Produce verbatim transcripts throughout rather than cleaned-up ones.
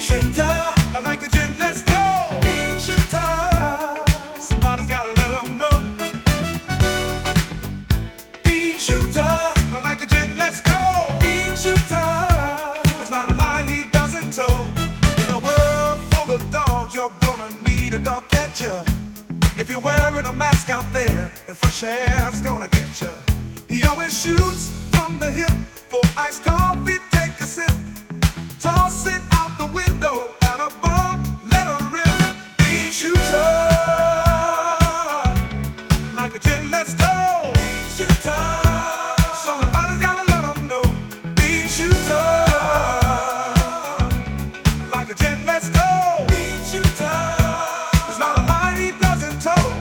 shooter, I like the gym, let's go. Bean shooter, somebody's gotta let 'em know. Bean shooter, I like the gym, let's go. Bean shooter, it's not a line he doesn't toe. In a world full of dogs, you're gonna need a dog catcher. If you're wearing a mask out there, and fresh air's gonna get you. He always shoots from the hip. For iced coffee, take a sip. Toss it out the window and a bomb, let her rip. Bean shooter, like a gin, let's go. Bean shooter, somebody's gotta let 'em know. Bean shooter, like a gin, let's go. Bean shooter, there's not a line he doesn't toe.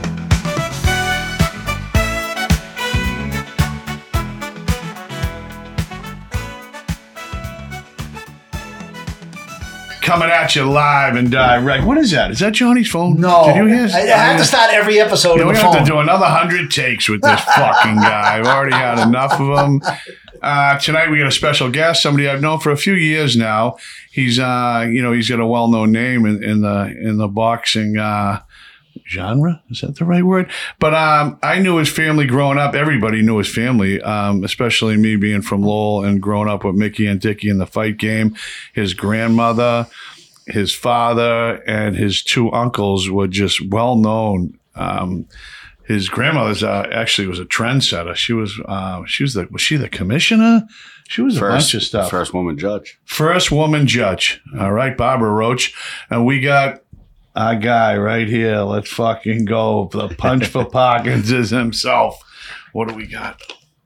Coming at you live and direct. What is that? Is that Johnny's phone? No. Did you hear? I, I have to start every episode Yeah, with we the have phone. to do another hundred takes with this fucking guy. I've already had enough of him. Uh, tonight we got a special guest, somebody I've known for a few years now. He's, uh, you know, he's got a well-known name in, in the in the boxing uh, genre. Is that the right word? But um, I knew his family growing up. Everybody knew his family, um, especially me being from Lowell and growing up with Mickey and Dickie in the fight game. His grandmother, his father, and his two uncles were just well known. Um, his grandmother's uh, actually was a trendsetter. She was uh, she was the was she the commissioner? She was a bunch of stuff. First woman judge. First woman judge. All right, Barbara Roach, and we got our guy right here. Let's fucking go. The punch for Parkinson's himself. What do we got?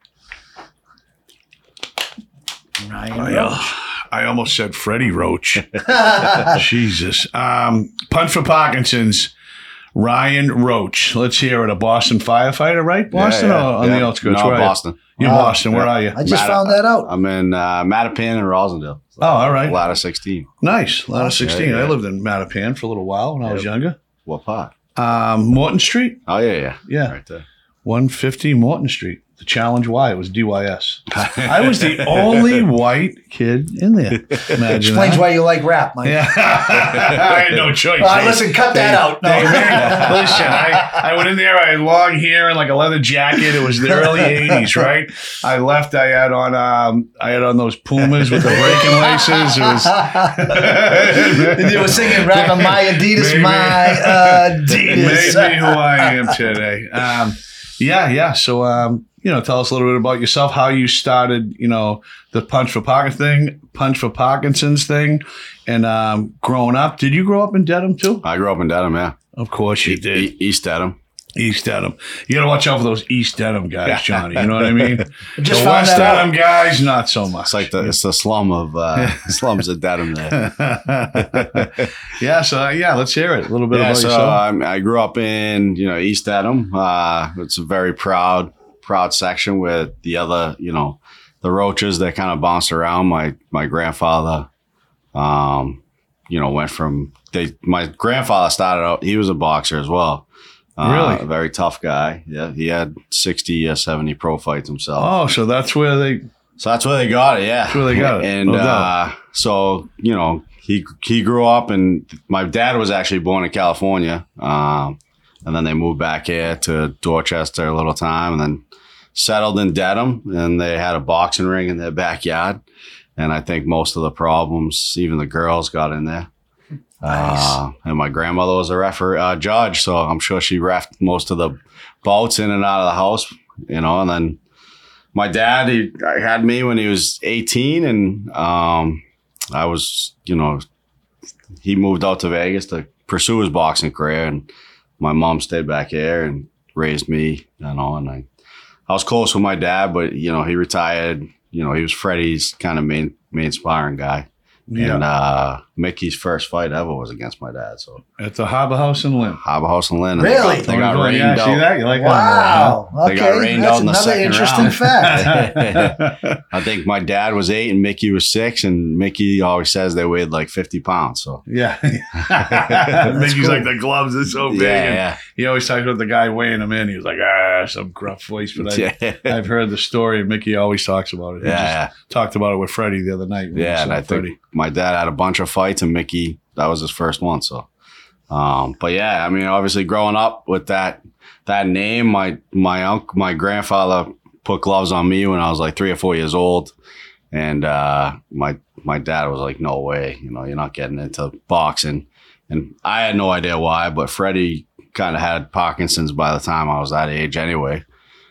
Ryan I, Roach. uh, I almost said Freddie Roach. Jesus. Um, punch for Parkinson's. Ryan Roach. Let's hear it. A Boston firefighter, right? Boston Yeah, yeah, or on yeah. the outskirts? No, Where are you? Boston. You're Oh, Boston. Where yeah. are you? I just Matta- found that out. I'm in uh, Mattapan and Rosendale. Oh, all right. Ladder sixteen. Nice. Ladder sixteen. Yeah, yeah. I lived in Mattapan for a little while when I was Yep. younger. What part? Um, Morton Street. Oh, yeah, yeah. Yeah. Right there. one fifty Morton Street. The Challenge Y. It was D Y S. I was the only white kid in there. Imagine Explains that. why you like rap, Mike. Yeah. I had no choice. Uh, They- listen, cut that out. No. They made- listen, I, I went in there. I had long hair and like a leather jacket. It was the early eighties, right? I left. I had on um, I had on those Pumas with the breaking laces. It was you were singing rapping my Adidas, Maybe. my Adidas. made me who I am today. Um, yeah, yeah. So, um, you know, tell us a little bit about yourself, how you started, you know, the Punch for Parkinson's thing, Punch for Parkinson's thing, and um, growing up. Did you grow up in Dedham too? I grew up in Dedham, yeah. Of course you E- did. E- East Dedham. East Dedham. You got to watch out for those East Dedham guys, Johnny. You know what I mean? Just the found West that Dedham guys, not so much. It's like the it's the slum of uh, slums of Dedham there. yeah. So uh, yeah, let's hear it. A little bit Yeah, about so yourself. um, I grew up in you know East Dedham. Uh, it's a very proud proud section with the other you know the Roaches that kind of bounced around. My my grandfather, um, you know, went from they. My grandfather started out. He was a boxer as well. Uh, Really? a very tough guy. Yeah, he had sixty or seventy pro fights himself. oh, so that's where they. So that's where they got it, yeah. That's where they got it, And no uh, doubt. so, you know, he he grew up, and my dad was actually born in California. Um, and then they moved back here to Dorchester a little time, and then settled in Dedham, and they had a boxing ring in their backyard. And I think most of the problems, even the girls, got in there. Uh, and my grandmother was a referee, uh, judge, so I'm sure she reffed most of the bouts in and out of the house, you know. And then my dad, he had me when he was eighteen, and um, I was, you know, he moved out to Vegas to pursue his boxing career, and my mom stayed back here and raised me, you know. And I, I was close with my dad, but you know, he retired. You know, he was Freddie's kind of main main sparring guy. Yeah. And uh, Mickey's first fight ever was against my dad. So At the Harbor House in Lynn. Harbor House and Lynn. and Really? They got, they got rained yeah, see out. that? You like Wow. They got Okay. rained That's out in the another second interesting round. fact. I think my dad was eight and Mickey was six, and Mickey always says they weighed like fifty pounds. So Yeah. Mickey's cool. like, the gloves are so big. yeah, and yeah. He always talks about the guy weighing him in. He was like, ah, some gruff voice. But I, Yeah. I've heard the story, and Mickey always talks about it. He Yeah, just yeah. talked about it with Freddie the other night. when he Yeah, saw and I think Freddie. my dad had a bunch of fights, and Mickey, that was his first one. So, um, but yeah, I mean, obviously growing up with that that name, my my uncle, my grandfather put gloves on me when I was like three or four years old, and uh, my my dad was like, "No way, you know, you're not getting into boxing." And I had no idea why, but Freddie kind of had Parkinson's by the time I was that age anyway.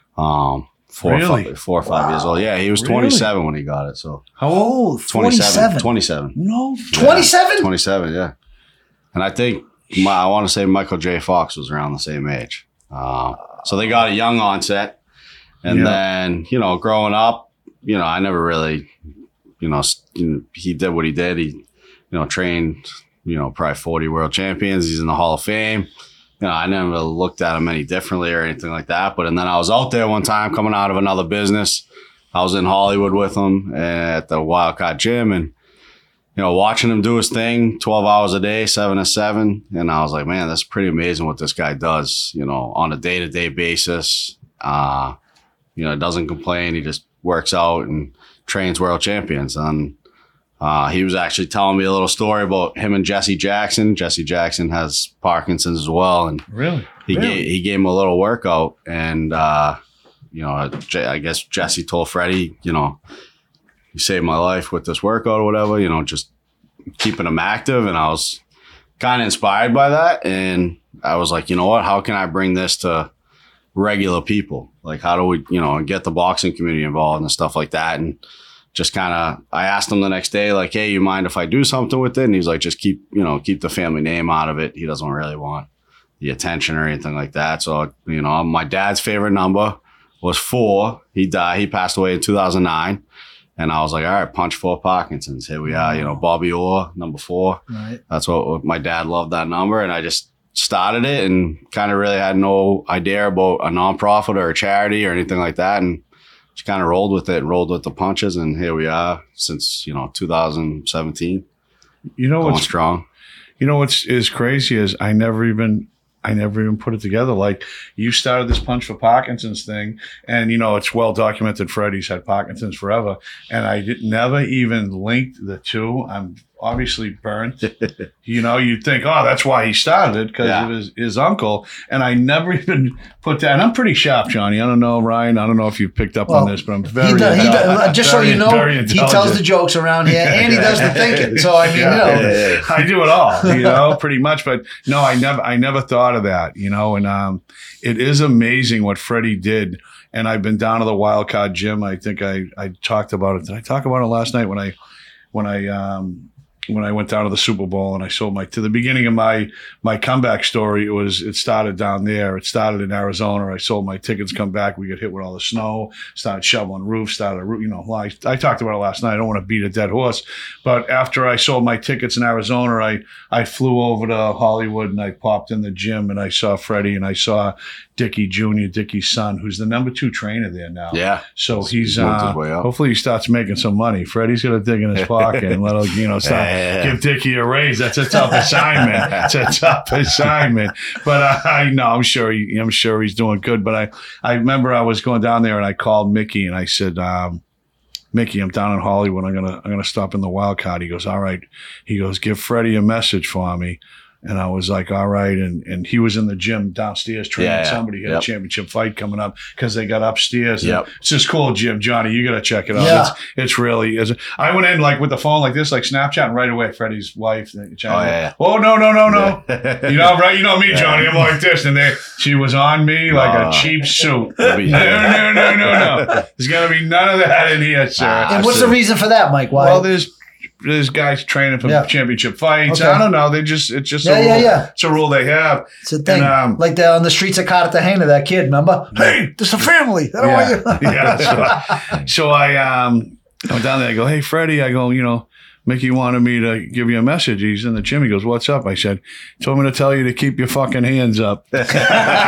Um, four, Really? or five, four or five Wow. years old. Yeah, he was Really? twenty-seven when he got it. So How old? Oh, twenty-seven. twenty-seven. twenty-seven. No. twenty-seven? twenty-seven, yeah. And I think, my, I want to say Michael J. Fox was around the same age. Uh, so they got a young onset. And Yeah. then, you know, growing up, you know, I never really, you know, s- you know, he did what he did. He, you know, trained, you know, probably forty world champions. He's in the Hall of Fame. You know, I never looked at him any differently or anything like that. But and then I was out there one time coming out of another business. I was in Hollywood with him at the Wildcat Gym, and you know, watching him do his thing, twelve hours a day, seven to seven, and I was like, man, that's pretty amazing what this guy does. You know, on a day to day basis. Uh, you know, doesn't complain. He just works out and trains world champions. And Uh, he was actually telling me a little story about him and Jesse Jackson. Jesse Jackson has Parkinson's as well, and Really? he Really? gave he gave him a little workout. And uh, you know, J- I guess Jesse told Freddie, you know, you saved my life with this workout or whatever. You know, just keeping him active. And I was kind of inspired by that, and I was like, you know what? How can I bring this to regular people? Like, how do we, you know, get the boxing community involved and stuff like that? And just kind of, I asked him the next day, like, hey, you mind if I do something with it? And he's like, just keep, you know, keep the family name out of it. He doesn't really want the attention or anything like that. So, you know, my dad's favorite number was four. He died, he passed away in two thousand nine. And I was like, all right, punch four Parkinson's. Here we are, you know, Bobby Orr, number four. Right. That's what, what my dad loved, that number. And I just started it and kind of really had no idea about a nonprofit or a charity or anything like that. And just kind of rolled with it and rolled with the punches. And here we are since, you know, two thousand seventeen. You know Going what's strong. you know what's is crazy is I never even I never even put it together. Like, you started this Punch for Parkinson's thing, and you know it's well documented. Freddie's had Parkinson's forever, and I did, never even linked the two. I'm obviously burnt. You know, you'd think, oh, that's why he started it, because Yeah. of his, his uncle, and I never even put that. And I'm pretty sharp, Johnny. I don't know, Ryan. I don't know if you've picked up on Well, this, but I'm very He does, he intelligent. does, just so Very- you know, very he tells intelligent. the jokes around here, and he does the thinking. So I mean, you know, Yeah. I do it all, you know, pretty much. But no, I never, I never thought of that, you know. And um, it is amazing what Freddie did. And I've been down to the Wildcat Gym. I think I, I talked about it. Did I talk about it last night when I, when I, um, when I went down to the Super Bowl and I sold my, to the beginning of my, my comeback story, it was, it started down there. It started in Arizona. I sold my tickets, come back. We got hit with all the snow, started shoveling roofs, started, a roo- you know, well, I, I talked about it last night. I don't want to beat a dead horse, but after I sold my tickets in Arizona, I, I flew over to Hollywood and I popped in the gym and I saw Freddie and I saw Dickie Junior, Dickie's son, who's the number two trainer there now. Yeah. So he's, He's worked his uh, way up. hopefully he starts making some money. Freddie's going to dig in his pocket and let him, you know, start, Yeah. give Dickie a raise. That's a tough assignment. It's a tough assignment. But uh, I know, I'm sure he, I'm sure he's doing good. But I, I remember I was going down there and I called Mickey and I said, um, Mickey, I'm down in Hollywood. I'm gonna, I'm gonna stop in the Wildcat. He goes, all right. He goes, give Freddie a message for me. And I was like, all right. And and he was in the gym downstairs training Yeah, yeah. somebody. He had Yep. a championship fight coming up because they got upstairs. And Yep. It's just cool gym, Johnny. You got to check it out. Yeah. It's, it's really, is. I went in like with the phone like this, like Snapchat, and right away, Freddie's wife. Oh, yeah. Oh, no, no, no, no. You know, right? You know me, Johnny. I'm like this. And they, she was on me like Uh, a cheap suit. It'll be- No, no, no, no, no. There's going to be none of that in here, sir. Ah, and what's the reason for that, Mike? Why? Well, there's there's guys training for Yeah. championship fights. Okay. I don't know. They just it's just Yeah, a yeah, rule. yeah. It's a rule they have. It's a thing. and, um, like the, on the streets of Cartagena, that kid, remember? Hey, there's a family. I don't Yeah. want you. yeah. So, so I um I went down there. I go, hey Freddie. I go, you know, Mickey wanted me to give you a message. He's in the gym. He goes, what's up? I said, he told me to tell you to keep your fucking hands up. He started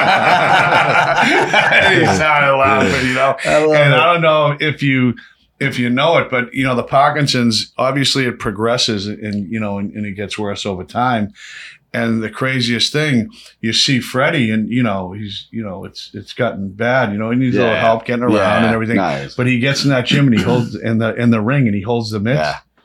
laughing, you know. I love and it. I don't know if you if you know it, but you know the Parkinson's. Obviously, it progresses, and you know, and, and it gets worse over time. And the craziest thing, you see Freddie, and you know he's, you know, it's it's gotten bad. You know, he needs a little Yeah. help getting around Yeah. and everything. Nice. But he gets in that gym and he holds in the in the ring and he holds the mitts. Yeah.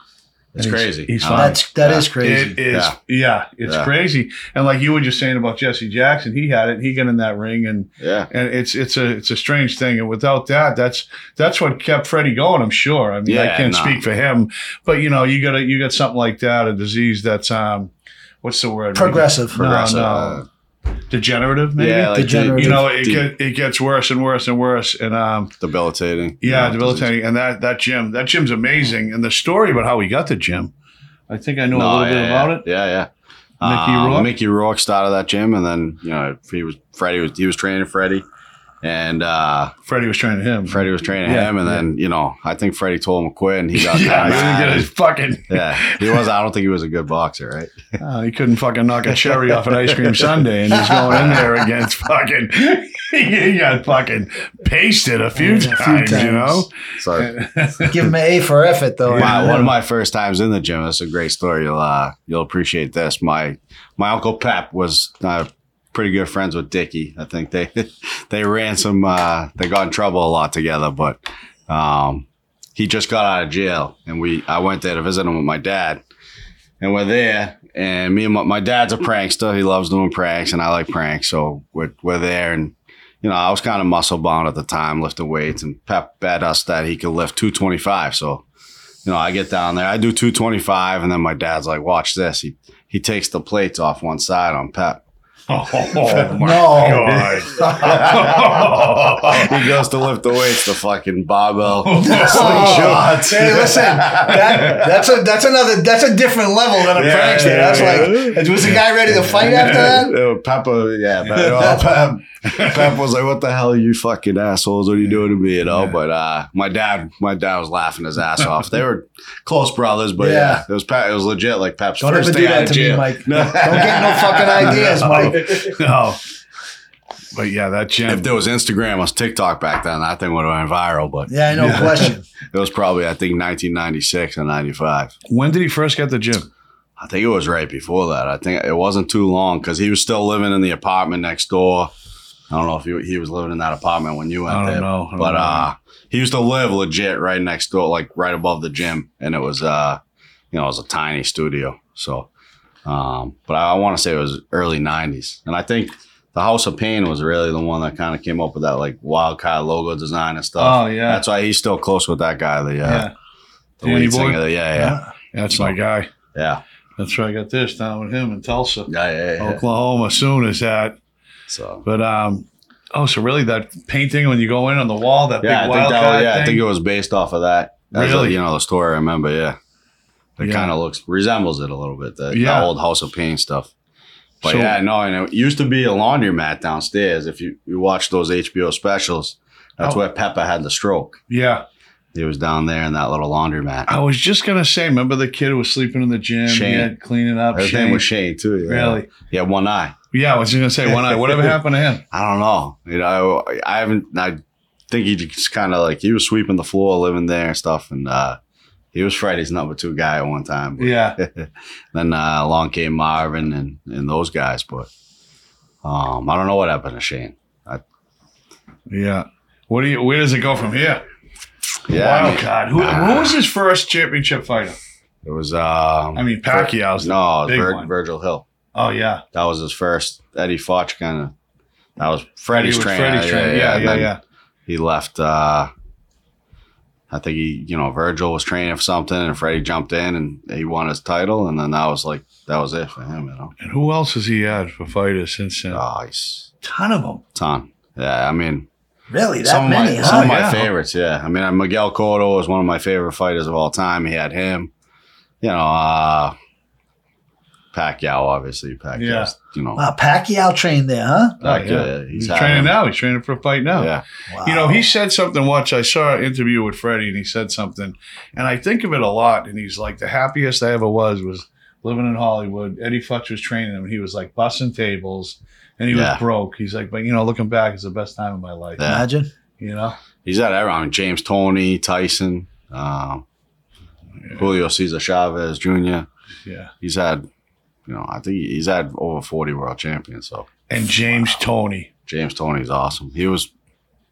It's And he's- crazy. he's Uh, fine. That's that Yeah. is crazy. It is, yeah, Yeah. it's Yeah. crazy. And like you were just saying about Jesse Jackson, he had it. He got in that ring, and Yeah. and it's it's a it's a strange thing. And without that, that's that's what kept Freddie going. I'm sure. I mean, I Yeah, can't no. speak for him, but you know, you got a, you got something like that, a disease that's um, what's the word? Progressive. No, Progressive, no, uh, degenerative. Maybe. Yeah, like Degenerative. you know, it de- get, it gets worse and worse and worse, and um, debilitating. yeah, You know, debilitating. And that that gym, that gym's amazing. And the story about how he got the gym, I think I know No, a little yeah, bit yeah. about it. Yeah, yeah. Mickey Um, Rourke? Mickey Rourke started that gym, and then you know he was Freddie was he was training Freddie, and uh, Freddie was training him. Freddie was training Yeah, him, and yeah. then you know I think Freddie told him to quit, and he got Yeah, he kinda didn't mad. get his fucking. Yeah, he was. I don't think he was a good boxer, right? Uh, he couldn't fucking knock a cherry off an ice cream sundae, and he's going in there against fucking. He got fucking pasted a few, Yeah, a few times, you times. know. So Give him an A for effort, though. my, one of my first times in the gym. That's a great story. You'll uh, you'll appreciate this. My my uncle Pep was uh, pretty good friends with Dickie. I think they they ran some. Uh, they got in trouble a lot together, but um, he just got out of jail, and we I went there to visit him with my dad, and we're there. And me and my, my dad's a prankster. He loves doing pranks, and I like pranks. So we're we're there, and you know I was kind of muscle bound at the time, lifting weights, and Pep bet us that he could lift two twenty-five. So you know, I get down there, I do two twenty-five, and then my dad's like, watch this. He he takes the plates off one side on Pep. Oh, my No. God. He goes to lift the weights, the fucking barbell. Oh, hey, listen, that, that's a that's another that's a different level than a Yeah, prankster. yeah, That's like, was the guy ready to fight after that? Yeah, Peppa, yeah, Pep, oh, Pep, Pep was like, "What the hell, are you fucking assholes? What are you doing to me?" You know. Yeah. But uh, my dad, my dad was laughing his ass off. They were close brothers, but yeah, Yeah. it was Pep, it was legit. Like Pep's Don't first ever day do out that of to me, jail. Mike. Don't get no fucking ideas, Mike. No. But yeah, that gym. If there was Instagram or TikTok back then, that thing would have went viral. But Yeah, no question. it was probably, I think, nineteen ninety-six or ninety-five. When did he first get the gym? I think it was right before that. I think it wasn't too long because he was still living in the apartment next door. I don't know if he, he was living in that apartment when you went I don't there. know. I don't but know. uh, he used to live legit right next door, like right above the gym. And it was, uh, you know, it was a tiny studio. So, um, but I, I want to say it was early nineties. And I think the House of Pain was really the one that kind of came up with that like wild card logo design and stuff. Oh, yeah. That's why he's still close with that guy. The, uh, Yeah. the Danny lead Boy? singer. The, yeah, yeah, That's my guy. yeah. That's where I got this down with him in Tulsa, Yeah, yeah, yeah. Oklahoma. Soon as that. So. But um, oh, so really that painting when you go in on the wall, that Yeah, I big think wild that. card Yeah, thing? I think it was based off of that. As a- Really? you know, the story I remember. Yeah, it Yeah. kind of looks resembles it a little bit. The, Yeah. the old House of Pain stuff. But So- yeah, no, and it used to be a laundromat downstairs. If you, you watch those H B O specials, that's Oh. where Peppa had the stroke. Yeah. He was down there in that little laundromat. I was just gonna say, remember the kid who was sleeping in the gym? Shane. He had cleaning up. His Shane. name was Shane too. Yeah. Really? He had one eye. Yeah, I was just gonna say one eye. Whatever happened to him? I don't know. You know, I, I haven't. I think he just kind of like he was sweeping the floor, living there and stuff, and uh, he was Freddie's number two guy at one time. But Yeah. then uh, along came Marvin and, and those guys, but um, I don't know what happened to Shane. I, Yeah. What do you? Where does it go from here? yeah, I Wild mean, card. Who, who was his first championship fighter? it was. Um, I mean, Pacquiao's the no, it was big Vir- one. Virgil Hill. Oh yeah, That was his first. Eddie Foch kind of. That was Freddie's He was trainer. Freddie's trainer. Yeah, and yeah, then yeah. He left. Uh, I think he, you know, Virgil was training for something, and Freddie jumped in and he won his title, and then that was like that was it for him, you know. And who else has he had for fighters since then? Oh, he's ton of them. ton. Yeah, I mean, Really, that some of many, my huh? some of my Yeah. favorites. Yeah, I mean, uh, Miguel Cotto was one of my favorite fighters of all time. He had him, you know, uh, Pacquiao, obviously. Pacquiao, Yeah. you know, Wow, Pacquiao trained there, huh? Oh, Pacquiao, yeah. yeah, He's had training him. now. He's training for a fight now. Yeah, Wow. You know, he said something once. I saw an interview with Freddie, and he said something, and I think of it a lot. And he's like, the happiest I ever was was living in Hollywood. Eddie Futch was training him. He was like bussing tables, and he Yeah. was broke. He's like, but you know, looking back, it's the best time of my life. Yeah. Imagine. You know, he's had everyone. I mean, James Toney, Tyson, um, Julio Cesar Chavez Junior yeah. He's had, you know, I think he's had over forty world champions. So And James Toney. James Toney's awesome. He was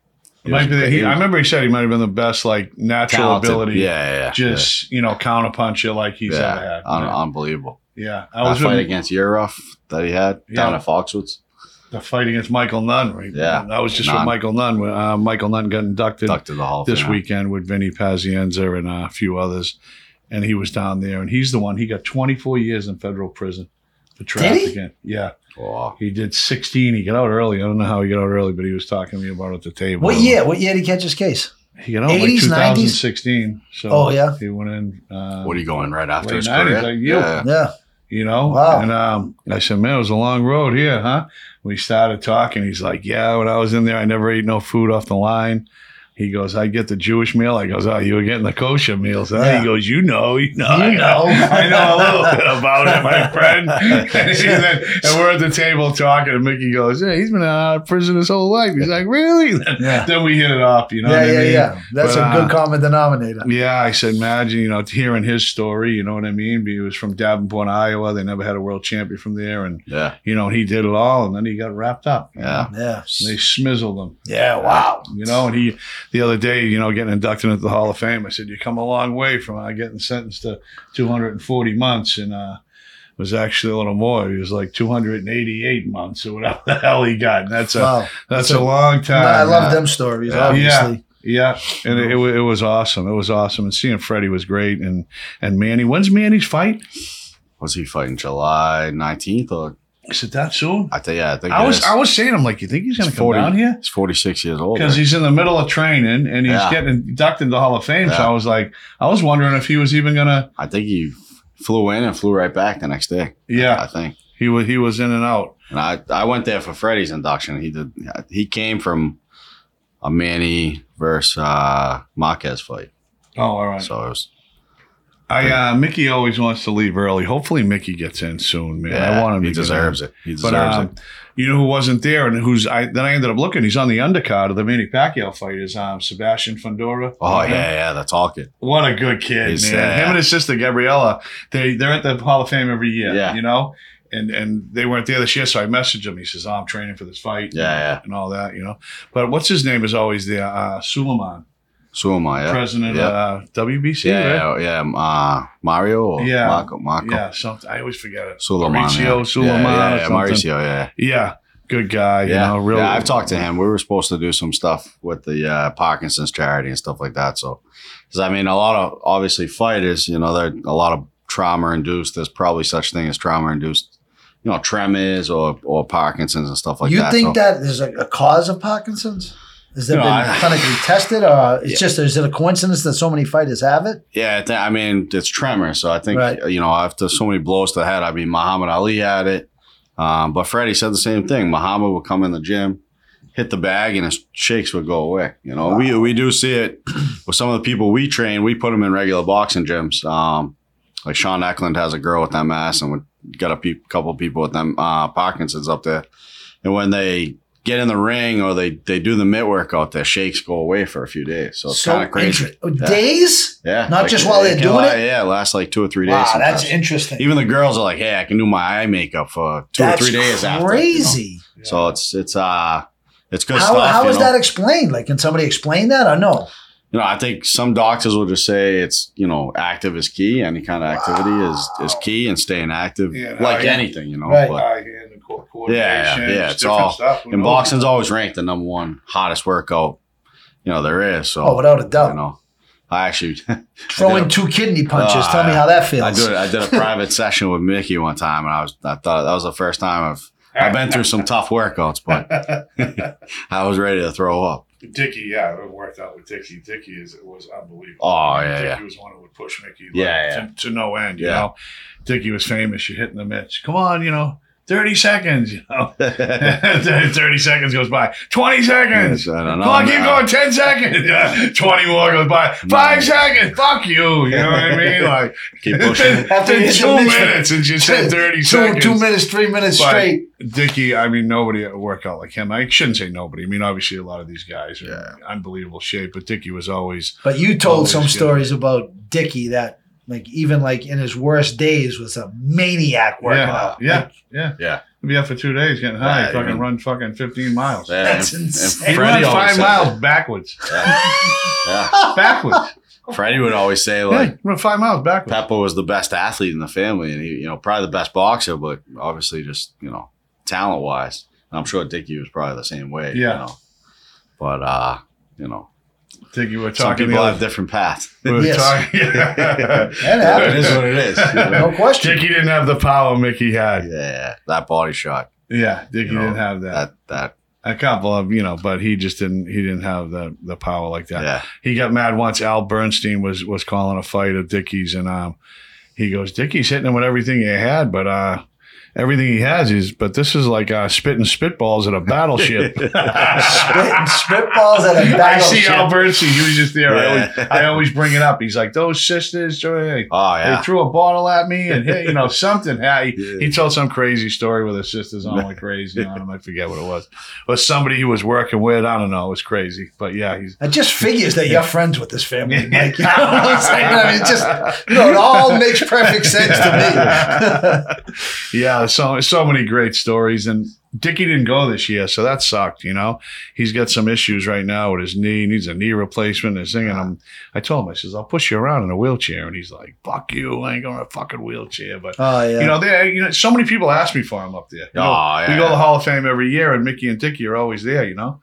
He Might was- be, he, I remember he said he might have been the best, like, natural talented. ability. Yeah, yeah, yeah. Just, you know, counterpuncher like he's yeah. ever had. Un- yeah. unbelievable. yeah. I That was fight with against Euroff that he had down Yeah. at Foxwoods. the fight against Michael Nunn, right? Yeah. That was just Nunn. with Michael Nunn. When, Uh, Michael Nunn got inducted Stuck to the Hall of this Fame. weekend with Vinny Pazienza and uh, a few others. And he was down there. And he's the one, he got twenty-four years in federal prison for Did he? trafficking. Yeah. Wow. He did sixteen. He got out early. I don't know how he got out early, but he was talking to me about it at the table. What year? What year did he catch his case? He got out like eighties, twenty sixteen. So Oh, yeah? he went in. Uh, What are you going right after late his nineties, career? like you. Yeah. Yeah. You know? Wow. And um, I said, man, it was a long road here, huh? We started talking. He's like, yeah, when I was in there, I never ate no food off the line. He goes, I get the Jewish meal. I goes, oh, you were getting the kosher meals. Huh? Yeah. He goes, you know, you know, You I know. I know a little bit about it, my friend. and, then, and we're at the table talking, and Mickey goes, yeah, he's been out of prison his whole life. He's like, really? Then, Yeah. then we hit it off, you know yeah, what yeah, I mean? yeah. That's But, a good uh, common denominator. Yeah, I said, imagine, you know, hearing his story, you know what I mean? He was from Davenport, Iowa. They never had a world champion from there. And, Yeah. you know, he did it all, and then he got wrapped up. you Yeah. know? Yeah. They smizzled him. Yeah, wow. You know, and he, the other day, you know, getting inducted into the Hall of Fame, I said, you come a long way from uh, getting sentenced to two hundred forty months. And uh, it was actually a little more. He was like two hundred eighty-eight months or whatever the hell he got. And that's a, Wow. that's That's a a- long time. I love Uh, them stories, Yeah. obviously. Yeah, and it, it, wa- it was awesome. It was awesome. And seeing Freddie was great. And, and Manny, when's Manny's fight? Was he fighting July nineteenth or Is it that soon? I think yeah, I think I it was is. I was saying, I'm like, you think he's going to He's come forty down here? He's forty-six years old. Because right? he's in the middle of training and he's Yeah. getting inducted into the Hall of Fame. So Yeah. I was like, I was wondering if he was even going to, I think he flew in and flew right back the next day. yeah, I think. he was, he was in and out. And I, I went there for Freddie's induction. He did. He came from a Manny versus uh, Marquez fight. Oh, all right. So it was. I uh, Mickey always wants to leave early. Hopefully Mickey gets in soon, man. Yeah, I want him he to get deserves in. it. He But deserves um, it. you know who wasn't there and who's I then I ended up looking. He's on the undercard of the Manny Pacquiao fight. Is um, Sebastian Fundora. Oh You know yeah, him? yeah, the tall kid. What a good kid, He's, man. uh, Him and his sister Gabriella. They they're at the Hall of Fame every year. Yeah. You know. And and they weren't there this year, so I messaged him. He says, oh, I'm training for this fight. Yeah, and, yeah. and all that, you know. But what's his name is always there? Uh, Suleiman, Suleiman, yeah. president yeah. of uh, W B C, yeah, right? yeah, yeah. Uh, Mario or Yeah. Marco, Marco. Yeah, something. I always forget it. Suleiman. Mauricio yeah. Suleiman. Yeah, or yeah, yeah, something. Mauricio, yeah. Yeah, good guy. You Yeah, know, really. yeah, I've talked to him. We were supposed to do some stuff with the uh, Parkinson's charity and stuff like that. So, because I mean, a lot of obviously fighters, you know, they're a lot of trauma induced. There's probably such thing as trauma induced, you know, tremors or or Parkinson's and stuff like you that. think So- that there's a, a cause of Parkinson's? Has that No, been I- clinically tested, or it's Yeah. just is it a coincidence that so many fighters have it? Yeah, I, th- I mean, it's tremor. So I think, Right. you know, after so many blows to the head, I mean, Muhammad Ali had it. Um, but Freddie said the same thing. Muhammad would come in the gym, hit the bag, and his shakes would go away. You know, we we do see it with some of the people we train. We put them in regular boxing gyms. Um, like Sean Eklund has a girl with M S, and we got a pe- couple of people with them uh, Parkinson's up there. And when they get in the ring or they, they do the mitt workout, their shakes go away for a few days. So it's kind of crazy. inter- oh, Days? Yeah. Not Like, just while they're can doing la- it? Yeah, it lasts like two or three days. Wow, sometimes. that's interesting. Even the girls are like, hey, I can do my eye makeup for two that's or three days after. you know? crazy. So it's it's uh it's good How, stuff. how you is know? that explained? Like, can somebody explain that or no? You know, I think some doctors will just say it's, you know, active is key. Any kind of activity is is key, and staying active, Yeah, like I- anything, you know. Right. But Eye, hand, and co- coordination. yeah, yeah, just it's different all. stuff. Who And knows? boxing's always ranked the number one hottest workout, you know, there is. So Oh, without a doubt. you know, I actually Throw I in did two kidney punches. Uh, Tell me how that feels. I did I did a private session with Mickey one time, and I was I thought that was the first time I've I've been through some tough workouts, but I was ready to throw up. Dickie, yeah, it worked out with Dickie. Dickie is it was unbelievable. Oh, yeah, Dickie yeah. was one who would push Mickey, like, Yeah, yeah. To, to no end. You Yeah. know, Dickie was famous. You're hitting the mitts. Come on, you know, thirty seconds. You know, thirty seconds goes by. Twenty seconds. Yes, I don't know. Come on, keep Uh, going. Ten seconds. Yeah, Twenty more goes by. Five seconds. Fuck you. You know what I mean? Like Keep pushing. then- After you then hit the two mitts for- minutes and you said thirty two, seconds. two minutes, three minutes But straight. Dickie, I mean, nobody at a workout like him. I shouldn't say nobody. I mean, obviously, a lot of these guys are Yeah. in unbelievable shape, but Dickie was always. But you told Always some good. stories about Dickie that, like, even like in his worst days, was a maniac working Yeah, out. yeah, Like, yeah. Yeah. Be up for two days getting high. Yeah, fucking even- run fucking fifteen miles. Yeah, That's and, insane. and He Freddie runs always five said miles that. backwards. Yeah. yeah. Backwards. Freddie would always say Yeah, like run five miles backwards. Peppa was the best athlete in the family, and he, you know, probably the best boxer, but obviously just you know, talent wise, I'm sure Dickie was probably the same way. Yeah. You know? But uh, you know, Think you were some talking. people the have other- different paths. we were Yes. talking. That it happens. is what it is. You know? No question. Dickie didn't have the power Mickey had. Yeah, that body shot. Yeah, Dickie You know, didn't have that. That that A couple of, you know, but he just didn't. He didn't have the the power like that. yeah. He got mad once. Al Bernstein was was calling a fight of Dickie's, and um, he goes, "Dickie's hitting him with everything he had, but uh, everything he has is, but this is like uh, spitting spitballs at a battleship." Spit, spitballs at a I see Al battleship. Bernstein. He was just there. I, Yeah. always, I always bring it up. He's like, "Those sisters, they, Oh they yeah. threw a bottle at me, and hey, you know something." Yeah, he, Yeah. he told some crazy story with his sisters on like crazy on him. I forget what it was. Or somebody he was working with. I don't know. It was crazy, but yeah, he's. It just figures that you're friends with this family, Mike. You know what I'm saying? I mean, it just, you know, it all makes perfect sense to me. Yeah, so so many great stories, and Dickie didn't go this year, so that sucked. You know, he's got some issues right now with his knee. He needs a knee replacement. And thing, and I'm, I told him, I says, I'll push you around in a wheelchair, and he's like, "Fuck you, I ain't going to a fucking wheelchair." But Oh, yeah. you know, they, you know, so many people ask me for him up there. You know, Oh, yeah. We go to the Hall of Fame every year, and Mickey and Dickie are always there. You know,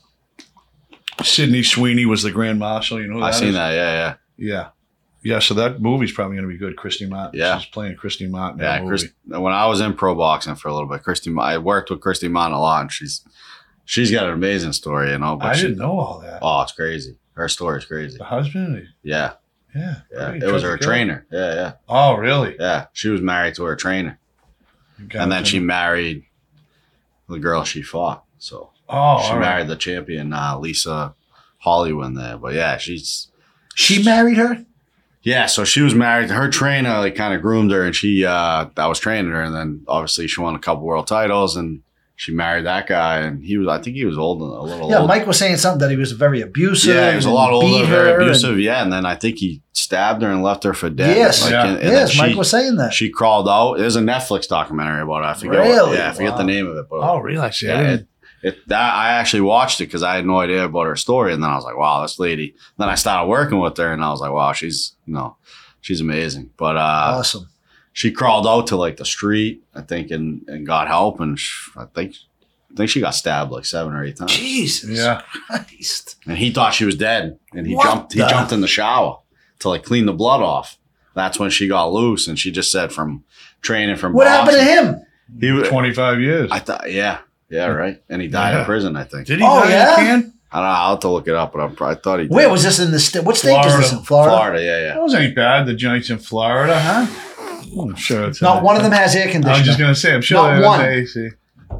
Sidney Sweeney was the Grand Marshal. You know, who I that seen is? that. Yeah, yeah. Yeah. Yeah, so that movie's probably going to be good. Christy Martin. Yeah. She's playing Christy Martin in Yeah, that movie. Chris, when I was in pro boxing for a little bit, Christy, I worked with Christy Martin a lot, and she's she's got an amazing story, you know. But I she, didn't know all that. Oh, it's crazy. Her story is crazy. The husband? Yeah, Yeah. yeah. Great. It was Tried her to kill him. trainer. Yeah, yeah, Oh, really? yeah. She was married to her trainer, and then she married the girl she fought. So Oh, she all right. married the champion, uh, Lisa Hollywood. There, but yeah, she's She married her? yeah. So she was married. Her trainer like kind of groomed her, and she uh, that was training her, and then obviously she won a couple world titles, and she married that guy, and he was I think he was old, a little Yeah, old. Mike was saying something that he was very abusive. Yeah, he was a and lot older, beat very her and- abusive. Yeah, and then I think he stabbed her and left her for dead. Yes. Like, Yeah. and, and then Yes, she, Mike was saying that. she crawled out. There's a Netflix documentary about it. I forget. What, Really? yeah, I forget Wow. the name of it. But Oh, really? See, I yeah, didn't- it, it, that, I actually watched it because I had no idea about her story, and then I was like, wow, this lady. Then I started working with her, and I was like, wow, she's you know, she's amazing. But uh, Awesome. she crawled out to like the street, I think, and, and got help, and sh I think. I think she got stabbed like seven or eight times. Jesus Yeah. Christ. And he thought she was dead, and he What jumped. He the- jumped in the shower to like clean the blood off. That's when she got loose, and she just said from training from What happened to boxing- him? He was. twenty-five years. I thought, yeah, yeah, right. And he died Yeah. in prison. I think. Did he Oh, die yeah? in can? I don't know. I'll have to look it up, but I'm, I thought he. Did. Where was this in the state? What state is this in? Florida? Florida, yeah, yeah. That wasn't any bad. The joints in Florida, huh? I'm sure it's Not one of them has air I conditioning. was just going to say, I'm sure Not they one. have A C.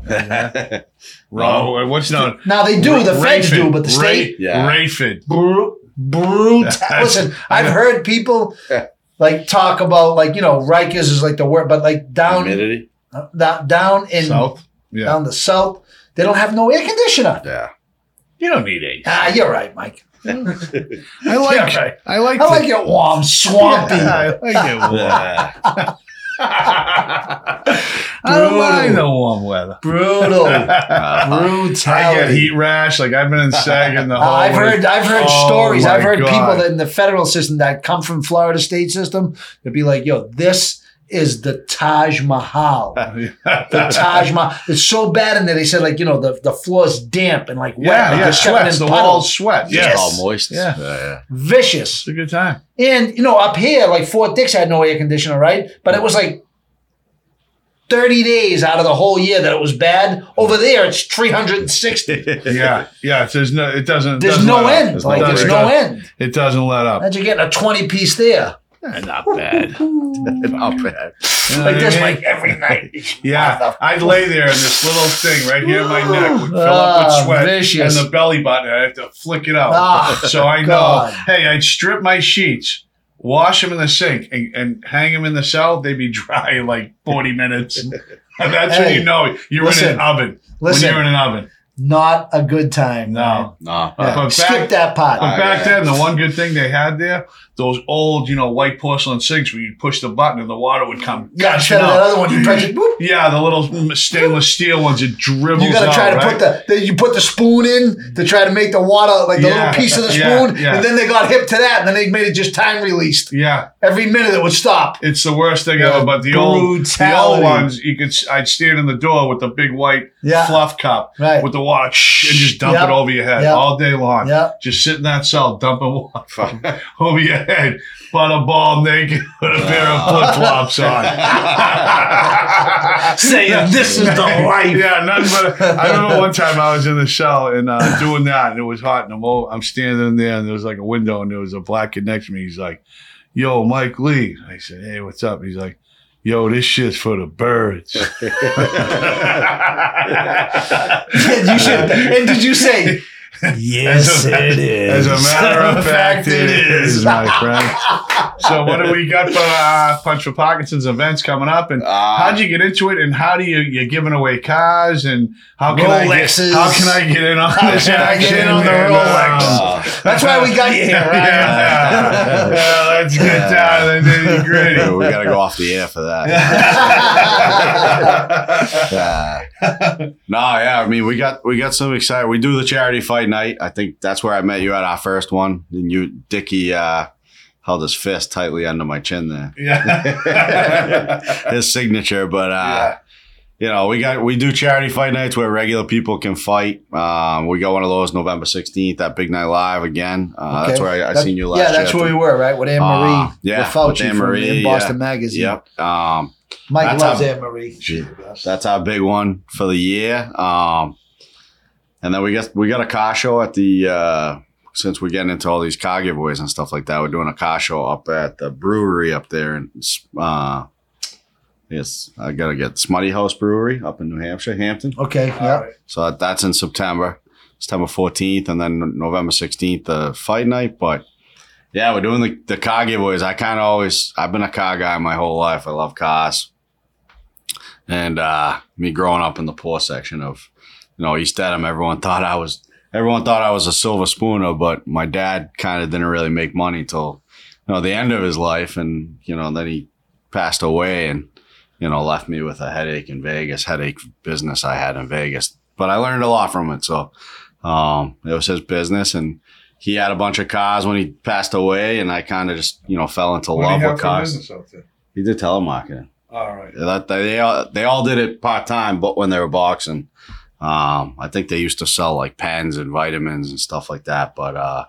Oh, what's not? Now they do, the feds Rayford. do, but the state. Yeah. Rayford. Bru- brutal. Listen, I've heard people like talk about like you know Rikers is like the word, but like down Humidity. uh, down down in South. Yeah. down the south, they don't have no air conditioner. Yeah. You don't need A C. Ah, you're right, Mike. I like. Yeah, right. I like. I the- like it warm, swampy. Yeah, I like it warm. Yeah. I don't mind the warm weather. Brutal, Uh, brutality. I get heat rash. Like I've been in Sag in the Uh, whole. I've heard, I've heard Oh, stories. I've my heard God. people that in the federal system that come from Florida state system. They'd be like, "Yo, this is the Taj Mahal." The Taj Mahal. It's so bad in there. They said like you know the, the floor's damp and like wet. Yeah, like yeah, they're stepping sweats. in The puddles. walls sweat. It's Yeah, Yes. all moist. Yeah. yeah, yeah. Vicious. it's a good time. And you know up here like Fort Dix had no air conditioner, right? But it was like thirty days out of the whole year that it was bad. Over there it's three hundred sixty. Yeah, yeah. There's no. It doesn't. There's doesn't no let up. end. There's Like no there's break. no end. It doesn't let up. Imagine getting a twenty piece there. Eh, not bad. Not bad. You know Like what this I mean? like every night. Yeah, I'd lay there and this little thing right here in my neck would fill up Ah, with sweat, vicious. and the belly button. I have to flick it out. Ah, so I know. God. Hey, I'd strip my sheets, wash them in the sink, and, and hang them in the cell. They'd be dry in like forty minutes. And that's Hey, when you know you're listen, in an oven. listen. When you're in an oven. Not a good time. No. No. man. Yeah. But Skip back- that part. But Oh, back yeah. then, the one good thing they had there, those old, you know, white porcelain sinks where you push the button and the water would come yeah, gushing instead of that out. other one, you press it. Whoop. Yeah, the little stainless steel ones that dribbles You gotta out, try to right? put the, the you put the spoon in to try to make the water like the Yeah, little piece of the yeah, spoon, yeah. and then they got hip to that, and then they made it just time released. Yeah, Every minute it would stop. it's the worst thing Yeah, ever. But the old, the old brutality. ones, you could. I'd stand in the door with the big white Yeah. fluff cup Right. with the water, shh, and just dump Yeah. it over your head Yeah. all day long. Yeah. Just sit in that cell, dumping water over your head, butterball naked with a pair of flip flops on. Saying this is the life. Yeah, nothing but. A, I remember one time I was in the cell and uh, doing that, and it was hot, and I'm, all, I'm standing there, and there was like a window, and there was a black kid next to me. He's like, "Yo, Mike Lee." I said, "Hey, what's up?" He's like, "Yo, this shit's for the birds." you should. And did you say? Yes, As a- it is. As a matter of fact, it is, my friend. So, what do we got for uh, Punch for Parkinson's events coming up? And Uh, how'd you get into it? And how do you you're giving away cars? And how can I get, Rolexes. how can I get in on How this can I get action? in on the And, Rolex? uh, That's why we got you here, right? yeah, yeah, let's get down to the nitty gritty. we got to go off the air for that. Yeah. No, yeah. I mean, we got we got some excited. We do the charity fight night. I think that's where I met you at our first one. And you, Dickie, uh, held his fist tightly under my chin there. Yeah. His signature, but uh, Yeah. you know, we got we do charity fight nights where regular people can fight. Um, we got one of those November sixteenth at Big Night Live again. Uh, That's Okay. where I, I That- seen you last Yeah, year. that's where we were, right? With Anne Marie. Uh, yeah, with Fauci with Anne from Marie, in Boston yeah. Magazine. Yep. Um, Mike That's loves how- Anne Marie. That's our big one for the year. Um, and then we got we got a car show at the uh, since we're getting into all these car giveaways and stuff like that. We're doing a car show up at the brewery up there in uh, yes, I gotta get Smutty House Brewery up in New Hampshire, Hampton. Okay, All yeah. right. So that's in September, September fourteenth, and then November sixteenth, the fight night. But yeah, we're doing the, the car giveaways. I kind of always, I've been a car guy my whole life. I love cars. And uh, me growing up in the poor section of, you know, East Dedham, everyone thought I was, everyone thought I was a silver spooner, but my dad kind of didn't really make money till, you know, the end of his life. And, you know, then he passed away and, you know, left me with a headache in Vegas, headache business I had in Vegas. But I learned a lot from it. So um, it was his business, and he had a bunch of cars when he passed away, and I kind of just, you know, fell into What do love you with have for cars. business out there? He did telemarketing. All right. That they all they all did it part time, but when they were boxing, um, I think they used to sell like pens and vitamins and stuff like that. But uh,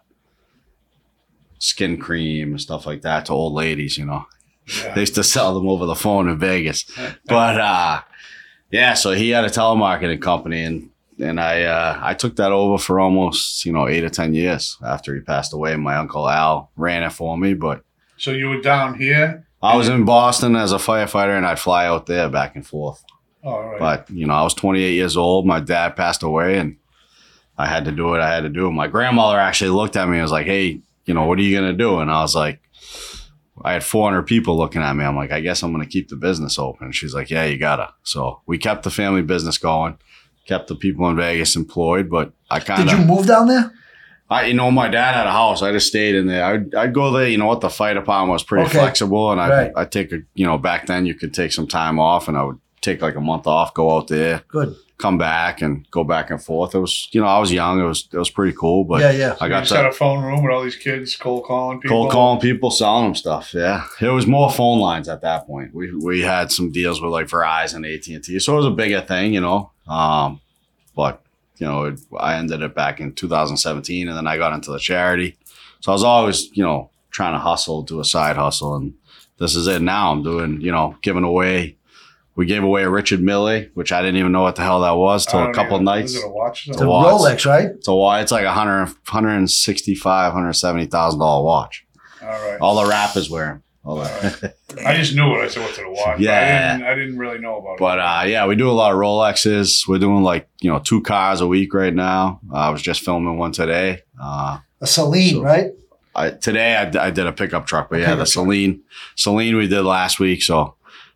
skin cream and stuff like that to old ladies, you know, Yeah. they used to sell them over the phone in Vegas. But uh, yeah, so he had a telemarketing company, and and I uh, I took that over for almost, you know, eight or ten years after he passed away. My uncle Al ran it for me, but So you were down here? I was in Boston as a firefighter, and I'd fly out there back and forth. All right. But, you know, I was twenty-eight years old. My dad passed away, and I had to do what I had to do. My grandmother actually looked at me and was like, hey, you know, what are you going to do? And I was like, I had four hundred people looking at me. I'm like, I guess I'm going to keep the business open. And she's like, yeah, you got to. So we kept the family business going, kept the people in Vegas employed, but I kind Did you of, move down there? I, you know, my dad had a house. I just stayed in there. I'd, I'd go there. You know what? The fire department was pretty Okay. flexible. And I, Right. I'd take a, you know, back then you could take some time off, and I would take like a month off, go out there, Good. come back and go back and forth. It was, you know, I was young. It was, it was pretty cool, but Yeah, yeah. I you got just had a to phone room with all these kids cold calling people. cold calling people, selling them stuff. Yeah. It was more phone lines at that point. We, we had some deals with like Verizon, A T and T. So it was a bigger thing, you know, um, but you know, it, I ended it back in two thousand seventeen, and then I got into the charity. So I was always, you know, trying to hustle, do a side hustle. And this is it now. I'm doing, you know, giving away. We gave away a Richard Mille, which I didn't even know what the hell that was I till don't a couple even- nights. Is it a watch? or The something? watch. Rolex, right? So why it's like a hundred, hundred sixty-five, hundred seventy thousand dollar watch. All right. All the rappers wear them. All All the, I just knew it. I said, what's it a watch? But Yeah. I didn't, I didn't really know about but it. uh, yeah, we do a lot of Rolexes. We're doing like, you know, two cars a week right now. Uh, I was just filming one today. Uh, A Celine, So- right? I, today I, I did a pickup truck, but A yeah, the pickup truck. Celine, Celine we did last week. So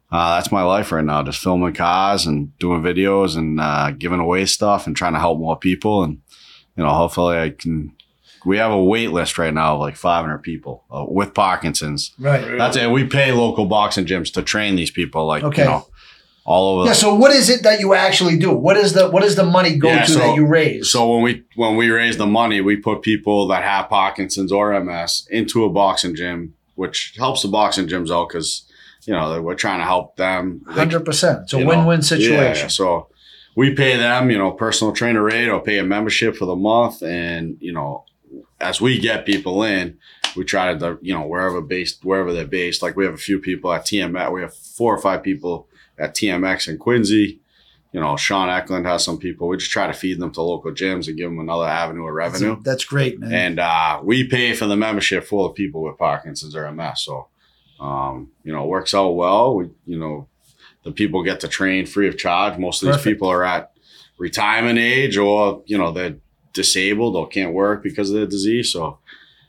uh, that's my life right now. Just filming cars and doing videos and uh, giving away stuff and trying to help more people. And, you know, hopefully I can, we have a wait list right now of like five hundred people uh, with Parkinson's. Right. That's it. We pay local boxing gyms to train these people, like, Okay. you know, all over. Yeah. So what is it that you actually do? What is the what does the money go Yeah, to so- that you raise? So when we when we raise the money, we put people that have Parkinson's or M S into a boxing gym, which helps the boxing gyms out because, you know, we're trying to help them. They- Hundred percent. It's a you know, win-win Yeah, situation. so we pay them, you know, personal trainer rate or pay a membership for the month. And, you know, as we get people in, we try to, you know, wherever based, wherever they're based. Like we have a few people at T M X. We have four or five people at T M X in Quincy. You know, Sean Eklund has some people. We just try to feed them to local gyms and give them another avenue of That's, revenue. that's great, man. And uh, we pay for the membership for the people with Parkinson's or M S. So, um, you know, it works out well. We, you know, the people get to train free of charge. Most of these Perfect. people are at retirement age or, you know, they're disabled or can't work because of their disease. So,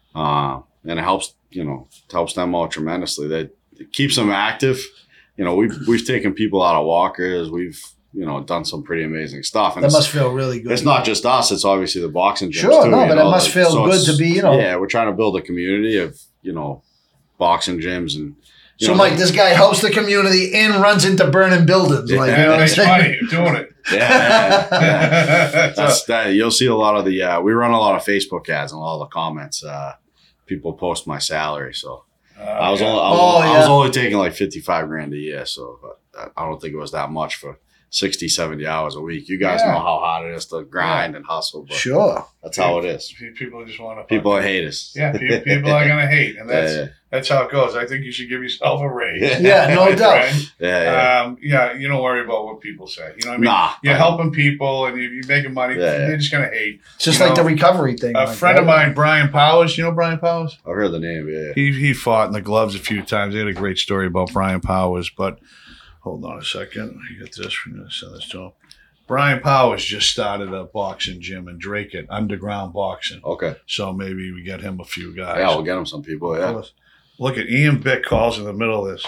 uh, and it helps, you know, it helps them out tremendously. That it keeps them active. You know, we've, we've taken people out of walkers. We've, you know, done some pretty amazing stuff. And that it's- must feel really good. it's not just us. It's obviously the boxing gyms Sure, too. no, you but it know, must like, feel good it's- to be, you know- Yeah, we're trying to build a community of, you know, boxing gyms and. You So, know, Mike, this guy helps the community and runs into burning buildings. Like, you know And what I'm makes saying? money doing it. yeah, yeah, yeah. That's that. You'll see a lot of the. Uh, we run a lot of Facebook ads and a lot of the comments. Uh, people post my salary, so I was Okay. only I was, Oh, I was yeah. only taking like fifty-five grand a year, so uh, I don't think it was that much for sixty, seventy hours a week. You guys Yeah. know how hard it is to grind and hustle, but Sure. that's how it is. People just want to. People are haters. Yeah, pe- people are gonna hate, and that's Yeah, that's how it goes. I think you should give yourself a raise. Yeah. Yeah, no my doubt. friend. yeah, yeah. Um, yeah, you don't worry about what people say. You know what I mean? Nah, You're I- helping people, and you- you're making money. Yeah, yeah. They're just gonna hate. It's just You like know, the recovery thing. A like, friend of right? mine, Brian Powers. You know Brian Powers? I've heard the name. Yeah. He he fought in the gloves a few times. They had a great story about Brian Powers. But hold on a second. I get this. I'm gonna send this to him. Brian Powers just started a boxing gym in Drake, at Underground Boxing. Okay. So maybe we get him a few guys. Yeah, we'll get them some people. Yeah. Look at Ian Bick calls in the middle of this.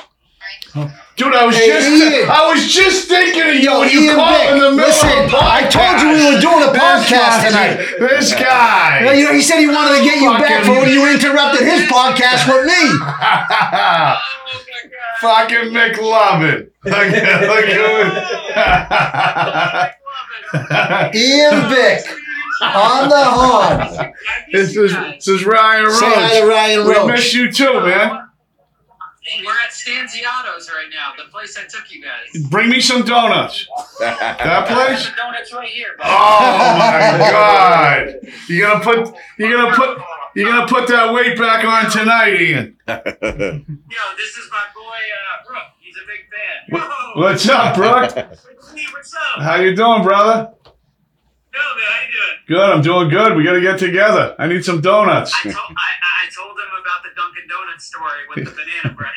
Dude, I was Hey, just Ian. I was just thinking of you Yo, when you Ian called Bick, in the middle listen, of the podcast. I told you we were doing a This podcast guy- tonight. This guy. Well, you know, he said he wanted to get you back for when you interrupted his podcast with me. Fucking McLovin. Look at look at him. Ian Bick on the horn. This is this is Ryan Roach. Say hi to Ryan We Roach. miss you too, man. We're at Stanziato's right now, the place I took you guys. Bring me some donuts. That place? The donuts right here. bud. Oh my God! You gonna put you gonna put you gonna put that weight back on tonight, Ian? Yo, this is my boy uh, Brooke. He's a big fan. What- What's up, Brooke? What's up? How you doing, brother? No, man, how you doing? Good. I'm doing good. We got to get together. I need some donuts. I told I, I told him about the Dunkin' Donuts story with the banana bread.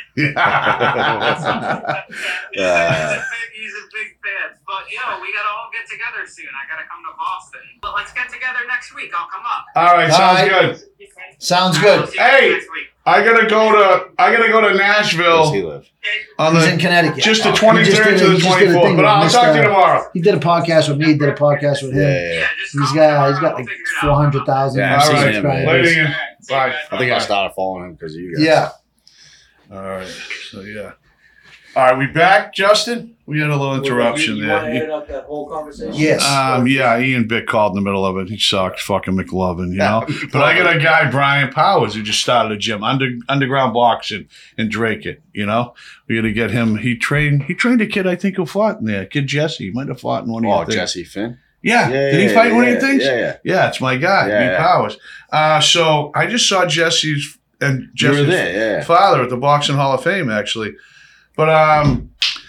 Yeah. he's, a big, he's a big fan. But yo, we gotta all get together soon. I gotta come to Boston. But let's get together next week. I'll come up. All right. All Sounds right. good. Sounds I'll good. see you guys Hey. next week. I gotta go to I gotta go to Where's he Nashville live? on He's the in Connecticut. just the He just twenty-third did a- to the he just did a twenty-fourth. thing But with I'll talk to you Mister tomorrow. He did a podcast with me. He did a podcast with him. Yeah, yeah, yeah. Yeah, just He's call me got tomorrow. he's got We'll like figure it out. four hundred thousand. Yeah, I've All seen right. him. Later, man. Ian. Bye. I think I started following him because of you guys. Yeah. All right. So yeah. All right. We back, Justin? We had a little interruption you, you there. want to edit up that whole conversation? Yes. Um, yeah, Ian Bick called in the middle of it. He sucked, fucking McLovin, you know. But I got a guy, Brian Powers, who just started a gym, under underground boxing in Drake it, you know. We got to get him. He trained. He trained a kid, I think, who fought in there. Kid Jesse, he might have fought in one of Oh, your things. Jesse Finn. Yeah. Yeah, Did he yeah, fight in one of yeah, your things? Yeah, yeah. Yeah, it's my guy, Yeah, B yeah. Powers. Uh, so I just saw Jesse's and You were Jesse's there, yeah. father at the Boxing Hall of Fame, actually. But um,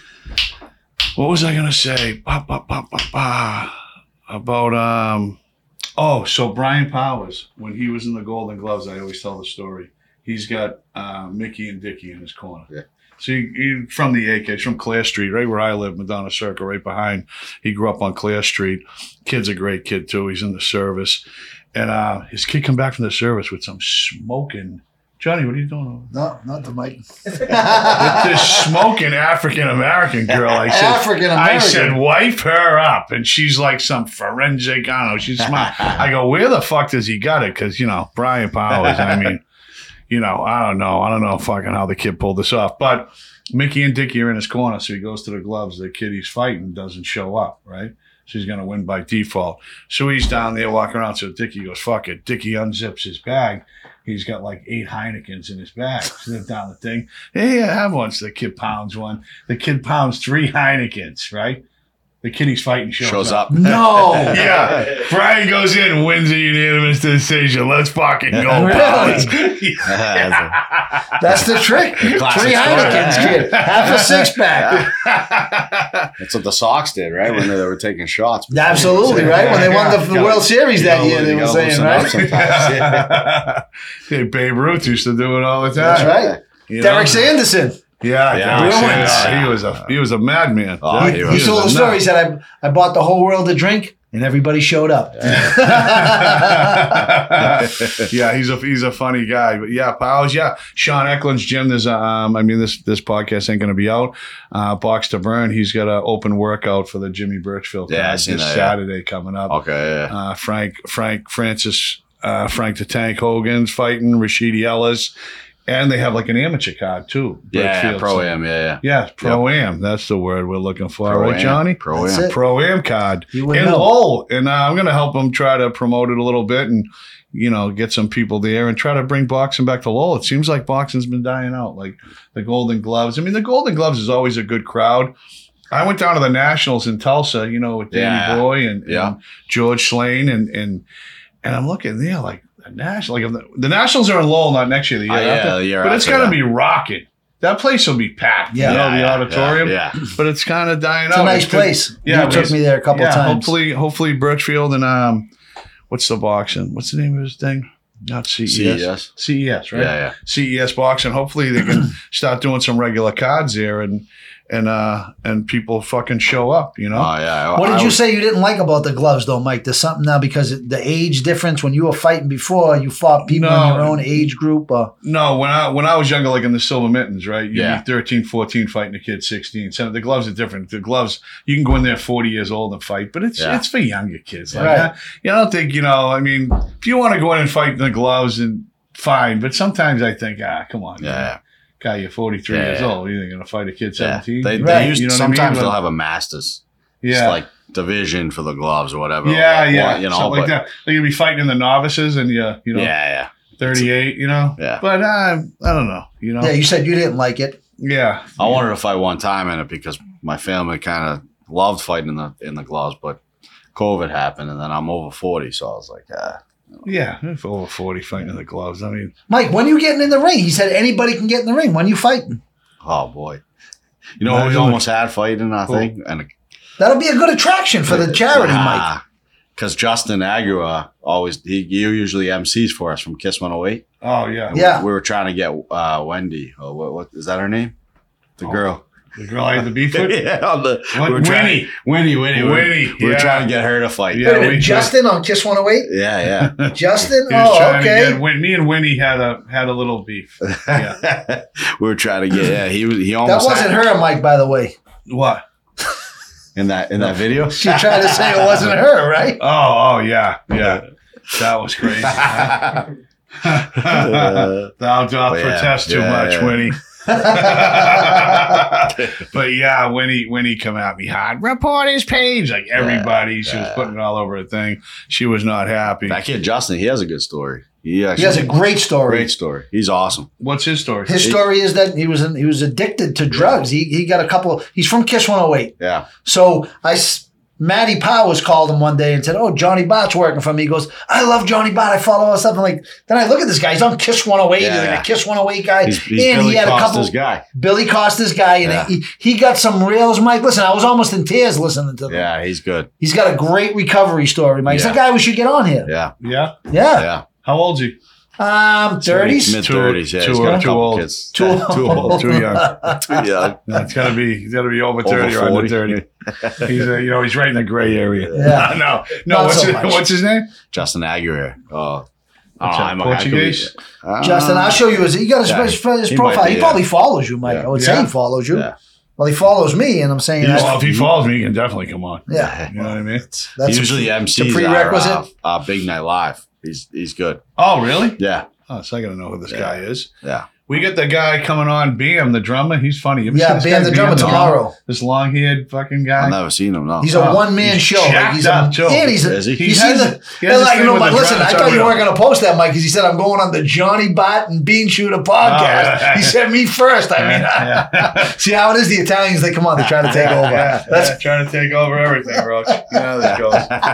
what was I gonna say? Ba, ba, ba, ba, ba. About um, oh, so Brian Powers, when he was in the Golden Gloves, I always tell the story. He's got uh, Mickey and Dickie in his corner. Yeah. So he, he from the A K, he's from Clare Street, right where I live, Madonna Circle, right behind. He grew up on Clare Street. Kid's a great kid too. He's in the service, and uh, his kid come back from the service with some smoking Johnny, what are you doing over No, not the mic. there? This smoking African American girl. I said, African I American. said, wipe her up. And she's like some forensic, I don't know, she's smart. I go, where the fuck does he got it? Because, you know, Brian Powers, I mean, you know, I don't know. I don't know fucking how the kid pulled this off. But Mickey and Dickie are in his corner, so he goes to the gloves. The kid he's fighting doesn't show up, right? So he's going to win by default. So he's down there walking around. So Dickie goes, fuck it. Dickie unzips his bag. He's got like eight Heinekens in his bag. Sit down the thing. Hey, I have one. So the kid pounds one. The kid pounds three Heinekens, right? The kid he's fighting shows, Shows up. up. No. Yeah. Brian goes in, wins a unanimous decision. Let's fucking go, Really? Powers. That's the trick. Three Classic story, Heinekens, yeah. kid. Half a six pack. That's what the Sox did, right? When they were taking shots. Absolutely, right? When they won the, the Yeah. World Series that You year, gotta- they you were gotta saying, loosen up right? sometimes. Yeah. Hey, Babe Ruth used to do it all the time. That's right. You know? Derek Sanderson. Yeah, Yeah. Derek Bruins. Sanderson. he was a he was a madman. Oh, Derek- he He, was he told a the story. He nut. said, I, I bought the whole world a drink, and everybody showed up. Yeah, he's a he's a funny guy. But yeah, Powers. Yeah, Sean Eklund's gym. There's a, um, I mean this this podcast ain't going to be out. Uh, Box to Burn. He's got an open workout for the Jimmy Birchfield Yeah, I card seen this that, yeah. Saturday coming up. Okay, yeah. Uh, Frank Frank Francis uh, Frank the Tank Hogan's fighting Rashidi Ellis, and they have like an amateur card too. Yeah, Birchfield. pro am, yeah, yeah. Yeah, pro am. That's the word we're looking for, Pro-am, right, Johnny? Pro That's am. it. Pro am card You would in know. Lowell, and uh, I'm going to help them try to promote it a little bit and you know get some people there and try to bring boxing back to Lowell. It seems like boxing's been dying out, like the Golden Gloves. I mean, the Golden Gloves is always a good crowd. I went down to the Nationals in Tulsa, you know, with Danny Yeah. Boy and, Yeah. and George Slane, and and and I'm looking there like the National, like if the, the Nationals are in Lowell, not next year, the year Uh, yeah, after, the year but it's after, going to yeah. be rocking. That place will be packed. Yeah. you know, the yeah, auditorium. Yeah, yeah. But it's kind of dying It's out. a nice It's good. place. Yeah, you took it's- me there a couple yeah, times. Hopefully, hopefully Birchfield and um, what's the boxing? What's the name of his thing? Not C E S. C E S. C E S, right? Yeah, yeah. C E S boxing. Hopefully they can start doing some regular cards there and and uh and people fucking show up. You know. Oh, yeah. What I did you was- say you didn't like about the gloves, though, Mike? There's something now because of the age difference. When you were fighting before, you fought people No. in your own age group. Uh, No, when I when I was younger, like in the Silver Mittens, right? You'd Yeah. be thirteen, fourteen fighting a kid sixteen. So the gloves are different. The gloves, you can go in there forty years old and fight, but it's Yeah. it's for younger kids. Like Right. that. You know, I don't think, you know, I mean, if you want to go in and fight in the gloves, and fine. But sometimes I think, ah, come on. Yeah, yeah. Guy, you're forty-three Yeah, years yeah. old. You're going to fight a kid Yeah. seventeen? They, Right. they used, You know what I mean? sometimes they'll But- have a Masters. Yeah. It's like division for the gloves or whatever. yeah, Or, yeah. You know, Something like but- that. Like you'd be fighting in the novices and you, you know, Yeah, thirty-eight, you know? Yeah. But uh, I don't know, you know? yeah, you said you didn't like it. Yeah. yeah. I wanted to fight one time in it because my family kind of loved fighting in the in the gloves, but COVID happened, and then I'm over forty, so I was like, ah. Yeah. If over forty fighting in the gloves. I mean, Mike, when you getting in the ring? He said anybody can get in the ring. When you fighting? Oh boy. You know, we almost had fighting, I think, and That'll be a good attraction for the charity, Mike. because Justin Aguirre always he, he usually M Cs for us from Kiss one oh eight. oh, yeah. Yeah. We were trying to get uh, Wendy. Oh, what, what is that her name? The Oh. girl. The girl I had the beef with? yeah, on the, What, we were trying- Winnie. Winnie, Winnie, we were- Winnie, We were yeah. trying to get her to fight. Yeah. Wait a minute, we- Justin on Kiss one oh eight? Yeah, yeah. Justin? He was Oh, trying to okay. get, Win- me and Winnie had a had a little beef. Yeah. we were trying to get. Yeah, he was. He That almost wasn't had, her, Mike, by the way. What? in that in that video. She tried to say it wasn't her, right? Oh, oh, yeah, yeah. That was crazy. Thou doth But yeah, protest too yeah, much, yeah. Winnie. But yeah, Winnie, Winnie come at me hard. Report his page, like everybody. She was yeah. putting it all over her thing. She was not happy. That kid Justin, he has a good story. He, actually, He has a great story. great story. He's awesome. What's his story? His story is that he was in, he was addicted to drugs. He he got a couple. He's from Kiss one oh eight. Yeah, So I, s- Matty Powers called him one day and said, "Oh, Johnny Bott's working for me." He goes, "I love Johnny Bott. I follow all stuff." I'm like, then I look at this guy. He's on Kiss one oh eight. Yeah, He's like yeah. a Kiss one oh eight guy. he's, he's and Billy he had a couple. Costa's guy. Billy Costa's guy, and Yeah. he, he got some reels, Mike. Listen, I was almost in tears listening to them. Yeah, he's good. He's got a great recovery story, Mike. He's Yeah. a guy we should get on here. Yeah, Yeah. Yeah. yeah. How old's he? Um, thirties. Mid thirties. Yeah, Too- he's got a too couple old. kids. Too Yeah, too old. old. Too young. Too young. No, it's gotta be. He's gotta be over thirty Over or under forty. thirty. He's uh, you know he's right in the gray area. Yeah. no, no. Not What's so his, much. what's his name? Justin Aguirre. Oh, What's Oh, that, I'm a- Portuguese? I could be- uh, Justin, I'll show you his. He got his, yeah, his, his he profile. might be, he probably yeah. follows you, Mike. Yeah. I would say Yeah. he follows you. Yeah. Well, he follows me, and I'm saying Well, that's, if he follows me, he can definitely come on. yeah. You know what I mean? That's He usually M Cs it's a prerequisite. our, uh, uh, Big Night Live. He's he's good. Oh, really? Yeah, Oh, so I got to know who this Yeah. guy is. yeah. We get the guy coming on, Bam, the drummer. He's funny. You ever Yeah, seen this Bam guy, the drummer the tomorrow. long- This long-haired fucking I've guy. never seen him. No. He's a Oh, one man he's show. Like jacked he's up, a, too. and he's a, Is he? you He see has the, a- he has and this like, thing you know, with but the listen, drum- I it's thought you unreal. weren't going to post that, Mike, because he said I'm going on the Johnny Bott and Bean Shooter podcast. Oh, yeah. He said me first. I mean, Yeah. see how it is. The Italians, they come on, they try to take over. Yeah, That's yeah, trying to take over everything, Roach. You know how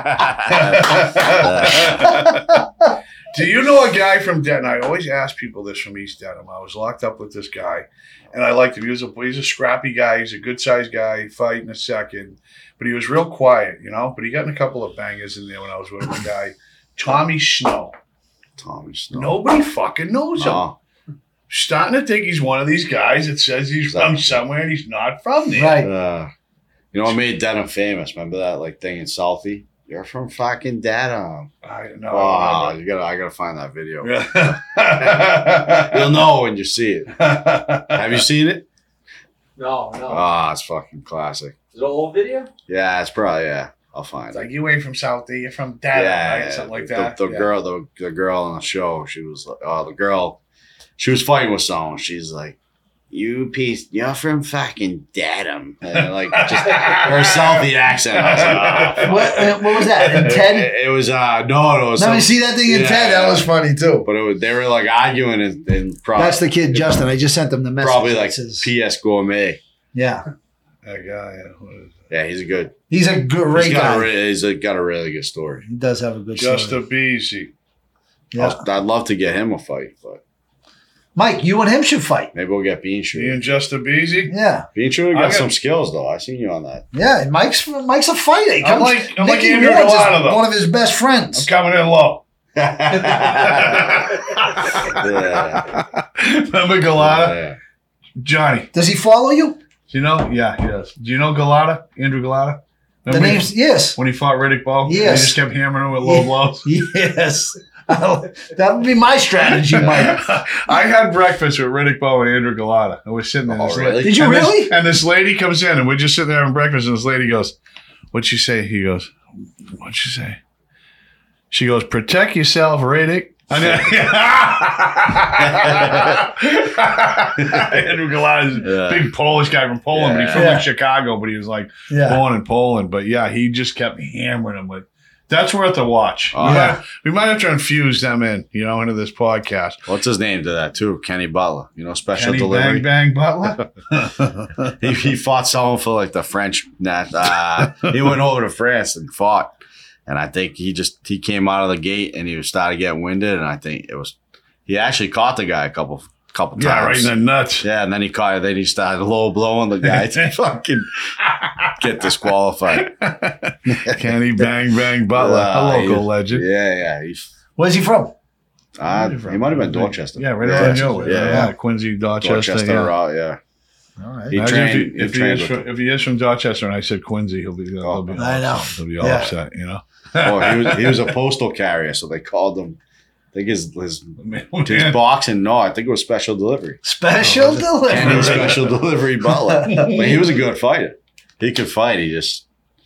this goes. Do you know a guy from Denton? I always ask people this from East Denham. I was locked up with this guy, and I liked him. He was a he's a scrappy guy. He's a good sized guy. Fight in a second, but he was real quiet, you know. But he got in a couple of bangers in there when I was with him. A guy, Tommy Snow. Tommy Snow. Nobody fucking knows him. Oh, Starting to think he's one of these guys that says he's from somewhere and he's not from there. right. uh, you know what made Dedham famous? Remember that like thing in Southie? You're from fucking Dedham. I don't know. Oh, you gotta, I gotta find that video. Yeah. You'll know when you see it. Have you seen it? No, no. Ah, it's fucking classic. Is it an old video? Yeah, it's probably yeah. I'll find It's it. like you ain't from South Day, you're from Data, yeah, right? Something like the, that. The, Yeah. girl, the, the girl on the show, she was like, oh, the girl, she was fighting with someone. She's like, you piece, you're from fucking Dedham. And like just her Southie accent. I was like, oh, What, uh, what was that? In It, Ted? it was uh no no. Let me see that thing in Yeah. Ted. That was funny too. But it was, they were like arguing and, and probably That's the kid, Justin. I just sent him the message. probably It like says- P S Gourmet. yeah. That guy, yeah. What is it? Yeah, he's a good. He's a great He's got guy. a, re- he's a, got a really good story. He does have a good Just story. a Beezy. Yeah. I'll- I'd love to get him a fight, but Mike, you and him should fight. maybe we'll get Bean Me Shooter. and Just a Beezy. Yeah. Bean Shooter I got got- some skills though. I seen you on that. Yeah. Mike's Mike's a fighter. He I'm comes- like- I'm like Nicky Andrew Ward's is Gallardo, though. one of his best I'm friends. coming in low. Yeah. Remember Galata? Yeah. Johnny. Does he follow you? Do you know? Yeah, he does. Do you know Galata? Andrew Galata? The Remember he- name's yes. when he fought Riddick Bowe? Yes. He just kept hammering him with low Yeah. blows. Yes. That would be my strategy, Mike. I had breakfast with Riddick Bowe and Andrew Galata. And we're sitting there. Oh, This la- really? Did you and this- really? and this lady comes in, and we're just sitting there having breakfast, and this lady goes, "What'd she say?" He goes, "What'd she say?" She goes, "Protect yourself, Riddick." And then- Andrew Galata's Yeah. big Polish guy from Poland, but he's from Yeah. like Chicago, but he was like Yeah. born in Poland. But yeah, he just kept hammering him with. That's worth a watch. Oh, we, yeah. might, we might have to infuse them in, you know, into this podcast. What's his name to that too? Kenny Butler. You know, special Kenny delivery. Bang Bang Butler. He, he fought someone for like the French. Nat, uh, he went over to France and fought, and I think he just he came out of the gate and he was started getting winded, and I think it was he actually caught the guy a couple couple Yeah, right times. in the nuts. Yeah, and then he caught. Then he started low blowing the guy to fucking get disqualified. Kenny Bang Bang Butler, Uh, a local he- legend. Yeah, yeah. He's, Where's he from? uh, he might have been Dorchester. Yeah, right yeah, around your way. Yeah, Yeah, yeah. Quincy, Dorchester. Dorchester, yeah. uh, yeah. All right. He Imagine trained. if, He, he, if, he trained is with from, if he is from Dorchester and I said Quincy, he'll be, he'll Oh, be I know. He'll be all Yeah. upset, you know. Oh, he was he was a postal carrier, so they called him. I think his his, his Yeah. boxing. No, I think it was special delivery. Special Kenny delivery. special delivery Butler. But he was a good fighter. He could fight. He just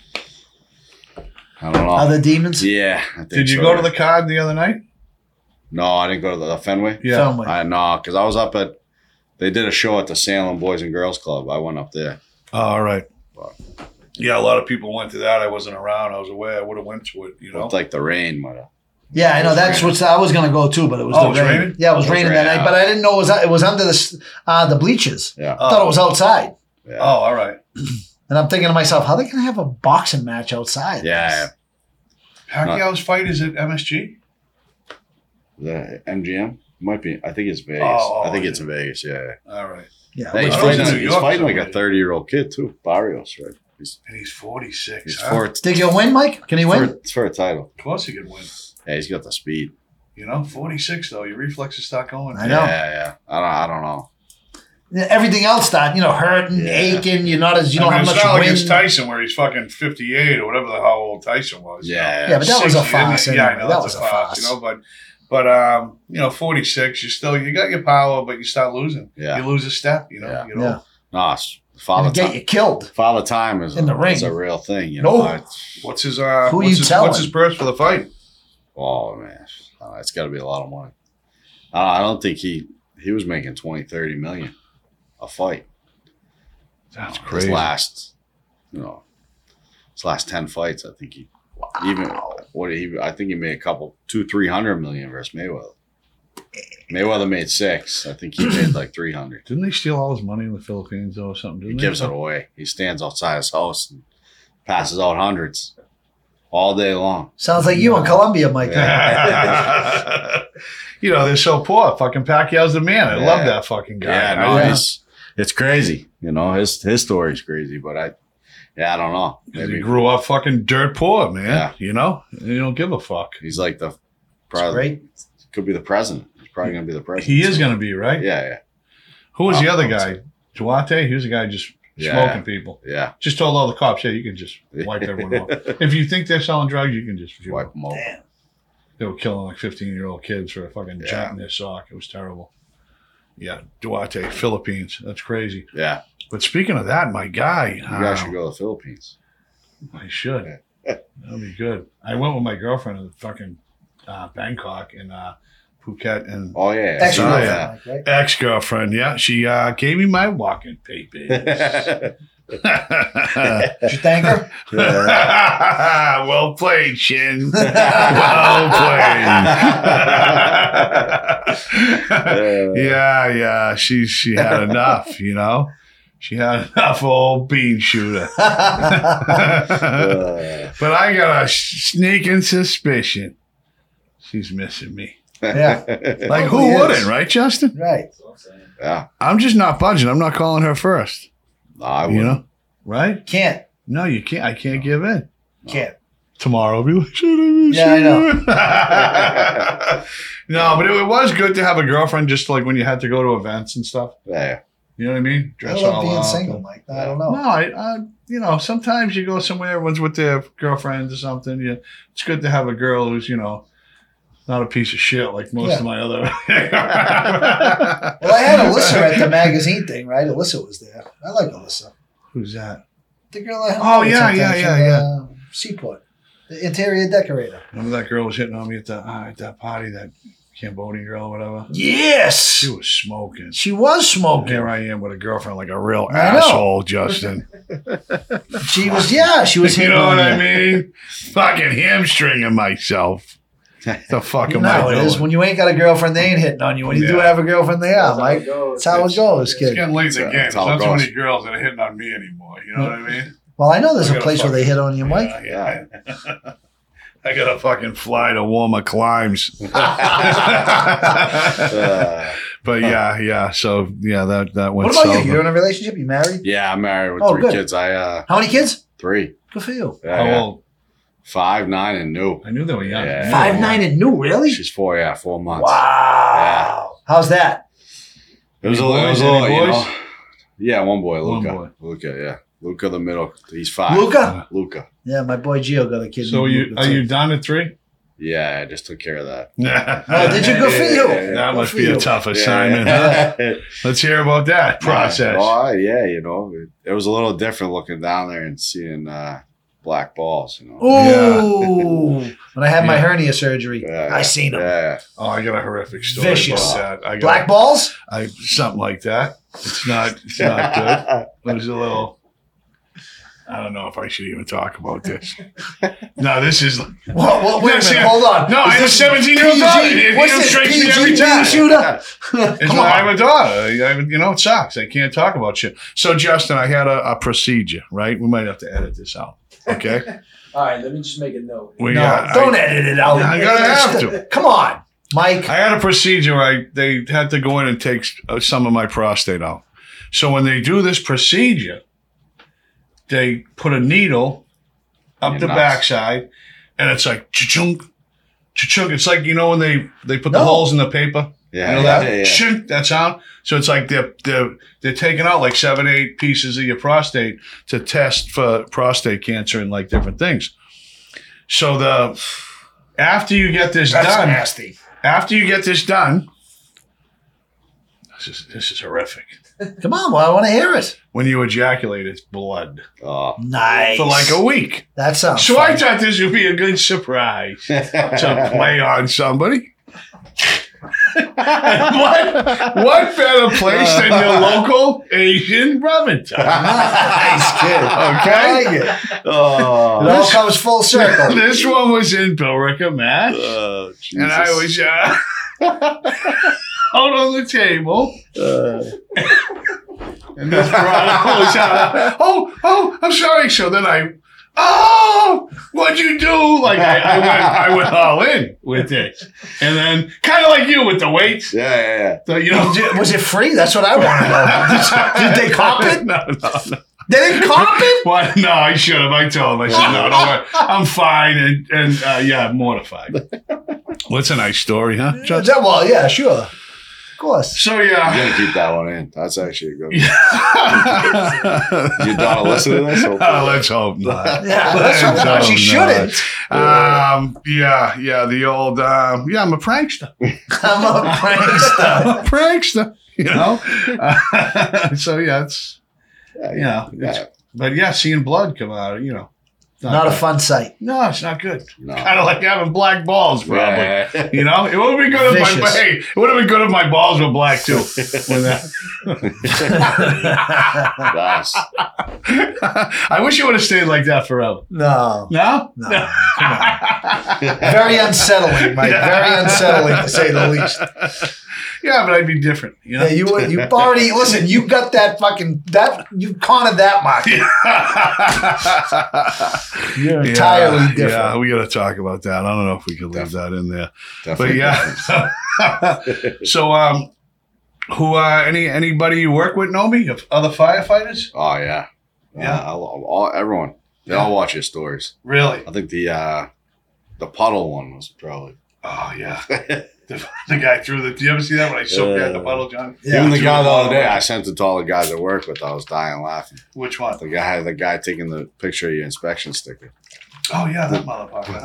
I don't know. Other demons? yeah. I think Did you so, go yeah. to the card the other night? No, I didn't go to the, the Fenway. Yeah. Fenway. I no, because I was up at. They did a show at the Salem Boys and Girls Club. I went up there. Oh, all right. Wow. Yeah, a lot of people went to that. I wasn't around. I was away. I would have went to it, you know. Looked like the rain, but Yeah, I know. That's what I was going to go to, but it was Oh, the it was rain. raining? Yeah, it was It was raining that raining night, out. but I didn't know it was it was under the s- uh, the bleachers. yeah. I thought it was outside. yeah. Oh, all right. And I'm thinking to myself, how are they going to have a boxing match outside? Yeah. Pacquiao's fight is at M S G? The M G M might be. I think it's Vegas. Oh, I think yeah. it's in Vegas. Yeah. yeah. All right. Yeah. Hey, he's I was in fighting, New he's York fighting like somewhere. a thirty-year-old kid too. Barrios, right? He's, And he's forty-six. he's huh? for, Think he'll win, Mike? Can he for, win? it's for a title. Of course he could win. Yeah, he's got the speed. You know, forty-six, though. Your reflexes start going. I know. Yeah, yeah. I don't. I don't know. Everything else start, you know, hurting, Yeah. aching. You're not as you don't I mean, have it's much not like it's wind. Tyson where he's fucking fifty-eight or whatever the hell old Tyson was. you know. Yeah. Yeah, but that was a sixty, farce Yeah, I anyway. know. That That's was a a farce, farce. you know, but But um, you know, forty-six, you still you got your power, but you start losing. Yeah. You lose a step. You know. Yeah. You know? Yeah. No, it's- father Gonna get time. you killed. Father time is In a, the ring. is a real thing. You No. know. It's- What's his uh? Who what's you his, telling? What's his purse for the fight? Oh man, uh, it's got to be a lot of money. Uh, I don't think he he was making twenty, thirty million a fight. That's His crazy. last, you know, his last ten fights, I think he even what did he? I think he made a couple, two, three hundred million versus Mayweather. Mayweather made six. I think he made like three hundred. Didn't they steal all his money in the Philippines or something? He Didn't gives they? it away. He stands outside his house and passes out hundreds all day long. Sounds like you in Colombia, Mike. You know, they're so poor. Fucking Pacquiao's the man. I Yeah. love that fucking guy. Yeah, no, Yeah. it's it's crazy. You know, his his story's crazy, but I, yeah, I don't know. He Maybe grew up fucking dirt poor, man. Yeah. You know? You don't give a fuck. he's like the It's president. great. Could be the president. He's probably gonna be the president. He is going to be, right? Yeah, yeah, Who was the Oh, other guy? Duarte? He was the guy just Yeah. smoking people. yeah. Just told all the cops, yeah, you can just wipe everyone off. If you think they're selling drugs, you can just shoot Wipe them. them over. Damn. They were killing like fifteen-year-old kids for a fucking Yeah. jump in their sock. It was terrible. Yeah, Duarte, Philippines. That's crazy. Yeah, But speaking of that, my guy, you guys uh, should go to the Philippines. I should. That'd be good. I went with my girlfriend to fucking uh, Bangkok and uh, Phuket and Oh yeah, Actually, Oh, no, yeah. Mike, right? ex-girlfriend. Yeah, she uh, gave me my walking papers. Did you thank her? Well played, Shin. Well played. Yeah, yeah. She she had enough, you know. She had enough old bean shooter. Uh, But I got a sneaking suspicion she's missing me. Yeah. Like, Probably who is. wouldn't, right, Justin? Right. That's what I'm saying. yeah, I'm just not budging. I'm not calling her first. no, I You would. know, right? Can't. No, you can't. I can't give in. Can't. Tomorrow I'll be like, should I? Yeah, I know. No, but it, it was good to have a girlfriend just like when you had to go to events and stuff. Yeah, You know what I mean? I love being up single, and- Mike. I don't know. No, I, I, you know, sometimes you go somewhere, everyone's with their girlfriends or something. You, it's good to have a girl who's, you know, not a piece of shit like most Yeah. of my other. Well, I had Alyssa at the magazine thing, right? Alyssa was there. I like Alyssa. Who's that? The girl I hung Oh, out with yeah, sometimes yeah, from, yeah, Uh, Seaport. The interior decorator. Remember that girl was hitting on me at the uh, at that party, that Cambodian girl or whatever? Yes. She was smoking. She was smoking. Here I am with a girlfriend like a real I know. asshole, Justin. She was, yeah, she was You hitting know on what I you. mean? Fucking hamstringing myself. The fuck You am know I how it doing? is. When you ain't got a girlfriend, they ain't hitting on you. When you do Yeah. have a girlfriend, they are, That's how Mike. it goes. That's how it goes, It's kid. getting late in the That's game. There's how it not too goes. many girls that are hitting on me anymore. You know what I mean? Well, I know there's I a gotta place where fuck- they hit on you, Mike. Yeah, yeah. I gotta fucking fly to warmer climes. Uh, But yeah, yeah. So yeah, that that went. What about south. you? You're in a relationship? You married? yeah, I'm married with Oh, three good. kids. I uh How many kids? three. Good for you. Yeah, How yeah. old? Five, nine, and new. I knew they were young. Yeah. I knew Five, they were nine, young. and new, really? She's four, yeah, four months. Wow. How's that? It was a Any little, it was boys? a little, Any you boys? know. Yeah, one boy, One Luca. boy. Luca, yeah. Luca the middle. He's five. Luca? Luca. Yeah, my boy Gio got a kid. So named you Luca, are too. you down at three? Yeah, I just took care of that. Oh, did you? Good for you. Yeah, That Good must for be a you. tough assignment. Huh? Yeah. Let's hear about that process. Oh, yeah, you know, it, it was a little different looking down there and seeing uh, black balls, you know. Ooh. When I had my Yeah. hernia surgery, Yeah, I seen them. Yeah. Oh, I got a horrific story Vicious. about that. I got Black balls? I something like that. It's not. It's not good. It was a little. I don't know if I should even talk about this. No, this is. Well, well, wait a Yes, minute. yeah. Hold on. No, Is I have a this seventeen-year-old P G? daughter. It What's this? illustrates me P G every bean time. shooter? It's Come like, I on. have a daughter. I, I- you know, it sucks. I can't talk about shit. So, Justin, I had a, a procedure, right? We might have to edit this out. Okay. All right, let me just make a note. We, No, uh, don't I, edit it out. I gotta have to. Come on, Mike. I had a procedure. I they had to go in and take uh, some of my prostate out. So when they do this procedure, they put a needle up You're the nuts. backside, and it's like cha-chunk, cha-chunk. It's like, you know, when they they put the No. holes in the paper. Yeah, You know yeah, that? yeah, yeah. Chunk, that sound. So it's like they're they're they're taking out like seven, eight pieces of your prostate to test for prostate cancer and like different things. So the after you get this That's done, nasty. after you get this done, this is this is horrific. Come on, well, I want to hear it. When you ejaculate, it's blood Oh. Nice. for like a week. That sounds So fun. I thought this would be a good surprise to play on somebody. what, what better place than your local Asian Remington? Nice, kid. Okay. I like it. Oh. It all comes full circle. This one was in Billerica, Mass. Oh, Jesus. And I was uh, out on the table. Uh, And this brother was uh, oh, oh, I'm sorry. So then I, oh, what'd you do? Like I, I went, I went all in with this, and then kind of like you with the weights. yeah, yeah, yeah. So you know, Was it free? That's what I want to know. Did, did they cop it? No, no, no. They didn't cop it? What? No, I should have. I told him. I said, no, don't worry. I'm fine. And, and uh, yeah, mortified. What's a nice story, huh? Yeah, well, yeah, sure. Of course. So, I'm yeah. gonna keep that one in. That's actually a good one. Yeah. Your daughter listen to this? Hopefully. Oh, let's hope not. Yeah, that's Let's what she hope shouldn't. not. Um, yeah, yeah, the old, um, yeah, I'm a prankster. I'm a prankster. I'm a prankster, you know? Uh, so, yeah, it's, Yeah, you know, it's, yeah. but yeah, seeing blood come out, you know. it's Not a good. fun sight. No, it's not good. No. Kind of like having black balls, probably. Yeah, yeah. You know, it would have been good if my Vicious. hey, it would have been good if my balls were black too. When that- Nice. I wish it would have stayed like that forever. No. No, No. Come on. Very unsettling, Mike. Very unsettling, to say the least. Yeah, but I'd be different. You know. Yeah, you you already listen. You got that fucking that you cornered that market. You're Yeah, entirely different. Yeah, we got to talk about that. I don't know if we could leave that in there, but Definitely. yeah. So, um, who uh, any anybody you work with know me of other firefighters? Oh yeah. Yeah. Uh, I love all everyone. They all watch your stories. Really? I think the uh the puddle one was probably Oh yeah. The, the guy threw the. Do you ever see that when I soaked that in the puddle, John? Yeah. Even the Threw guy the other ball day, away. I sent it to all the guys I work with. I was dying laughing. Which one? The guy, the guy taking the picture of your inspection sticker. Oh yeah, that motherfucker.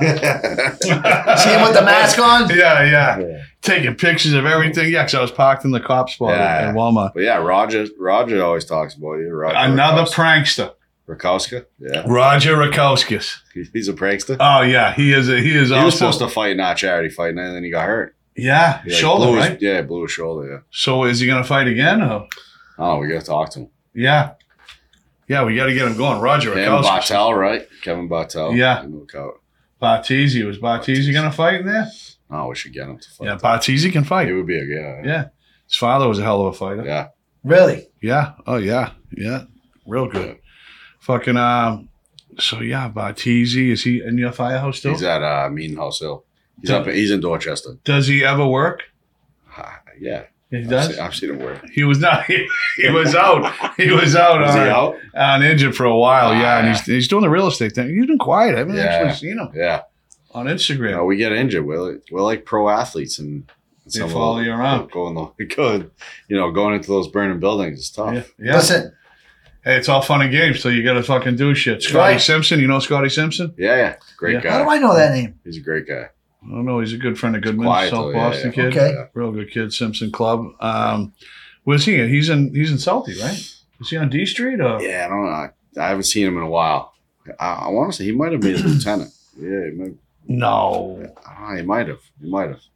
See him with the mask on? Yeah, yeah. Taking pictures of everything. Yeah, because I was parked in the cop spot Yeah. in Walmart. But yeah, Roger, Roger always talks about you. Roger Another Rakowski. prankster, Rakowska. Yeah, Roger Rakowskis. He- he's a prankster. Oh yeah, he is. A, he is he also. was supposed to fight, not charity fight, and then he got hurt. Yeah, He, like, shoulder, blew his- right? Yeah, blew his shoulder. Yeah. So is he gonna fight again? Or? Oh, we gotta talk to him. Yeah, yeah, we got to get him going. Roger Him, Rakowskis. Bartel, right? Kevin Bartel. Yeah. He moved out. Bartesi. Was Bartesi gonna fight in there? Oh, we should get him to fight. Yeah, Bartesi can He fight. would be a yeah. Yeah, his father was a hell of a fighter. Yeah. Really? Yeah. Oh yeah. Yeah. Real good. Fucking um. So yeah, Bartesi, is he in your firehouse still? He's at uh, Mean House Hill. He's Yeah. up. He's in Dorchester. Does he ever work? Uh, yeah, He I've does. seen, I've seen him work. He was not. He, he was out. He was out. Was he on, out? on injured for a while. Yeah, and Ah. he's he's doing the real estate thing. He's been quiet. I haven't Yeah. actually seen him Yeah. on You Instagram. know, we get injured. We're like, we're like pro athletes, and They some of follow the- you around. Going the going, you know, going into those burning buildings is tough. Yeah. yeah. Listen, Hey, it's all fun and games till you got to fucking do shit. Scotty Right. Simpson. You know Scotty Simpson? Yeah, yeah, great Yeah. guy. how do I know that name? He's a great guy. I don't know. He's a good friend of Goodman, Quiet, South though, yeah, Boston yeah. kid. Okay. Yeah. Real good kid. Simpson Club. Um, where's he? He's in. He's in Salty, right? Is he on D Street or? Yeah, I don't know. I, I haven't seen him in a while. I, I want to say he might have been a lieutenant. Yeah, he might, No. I don't know, he might have. He might have.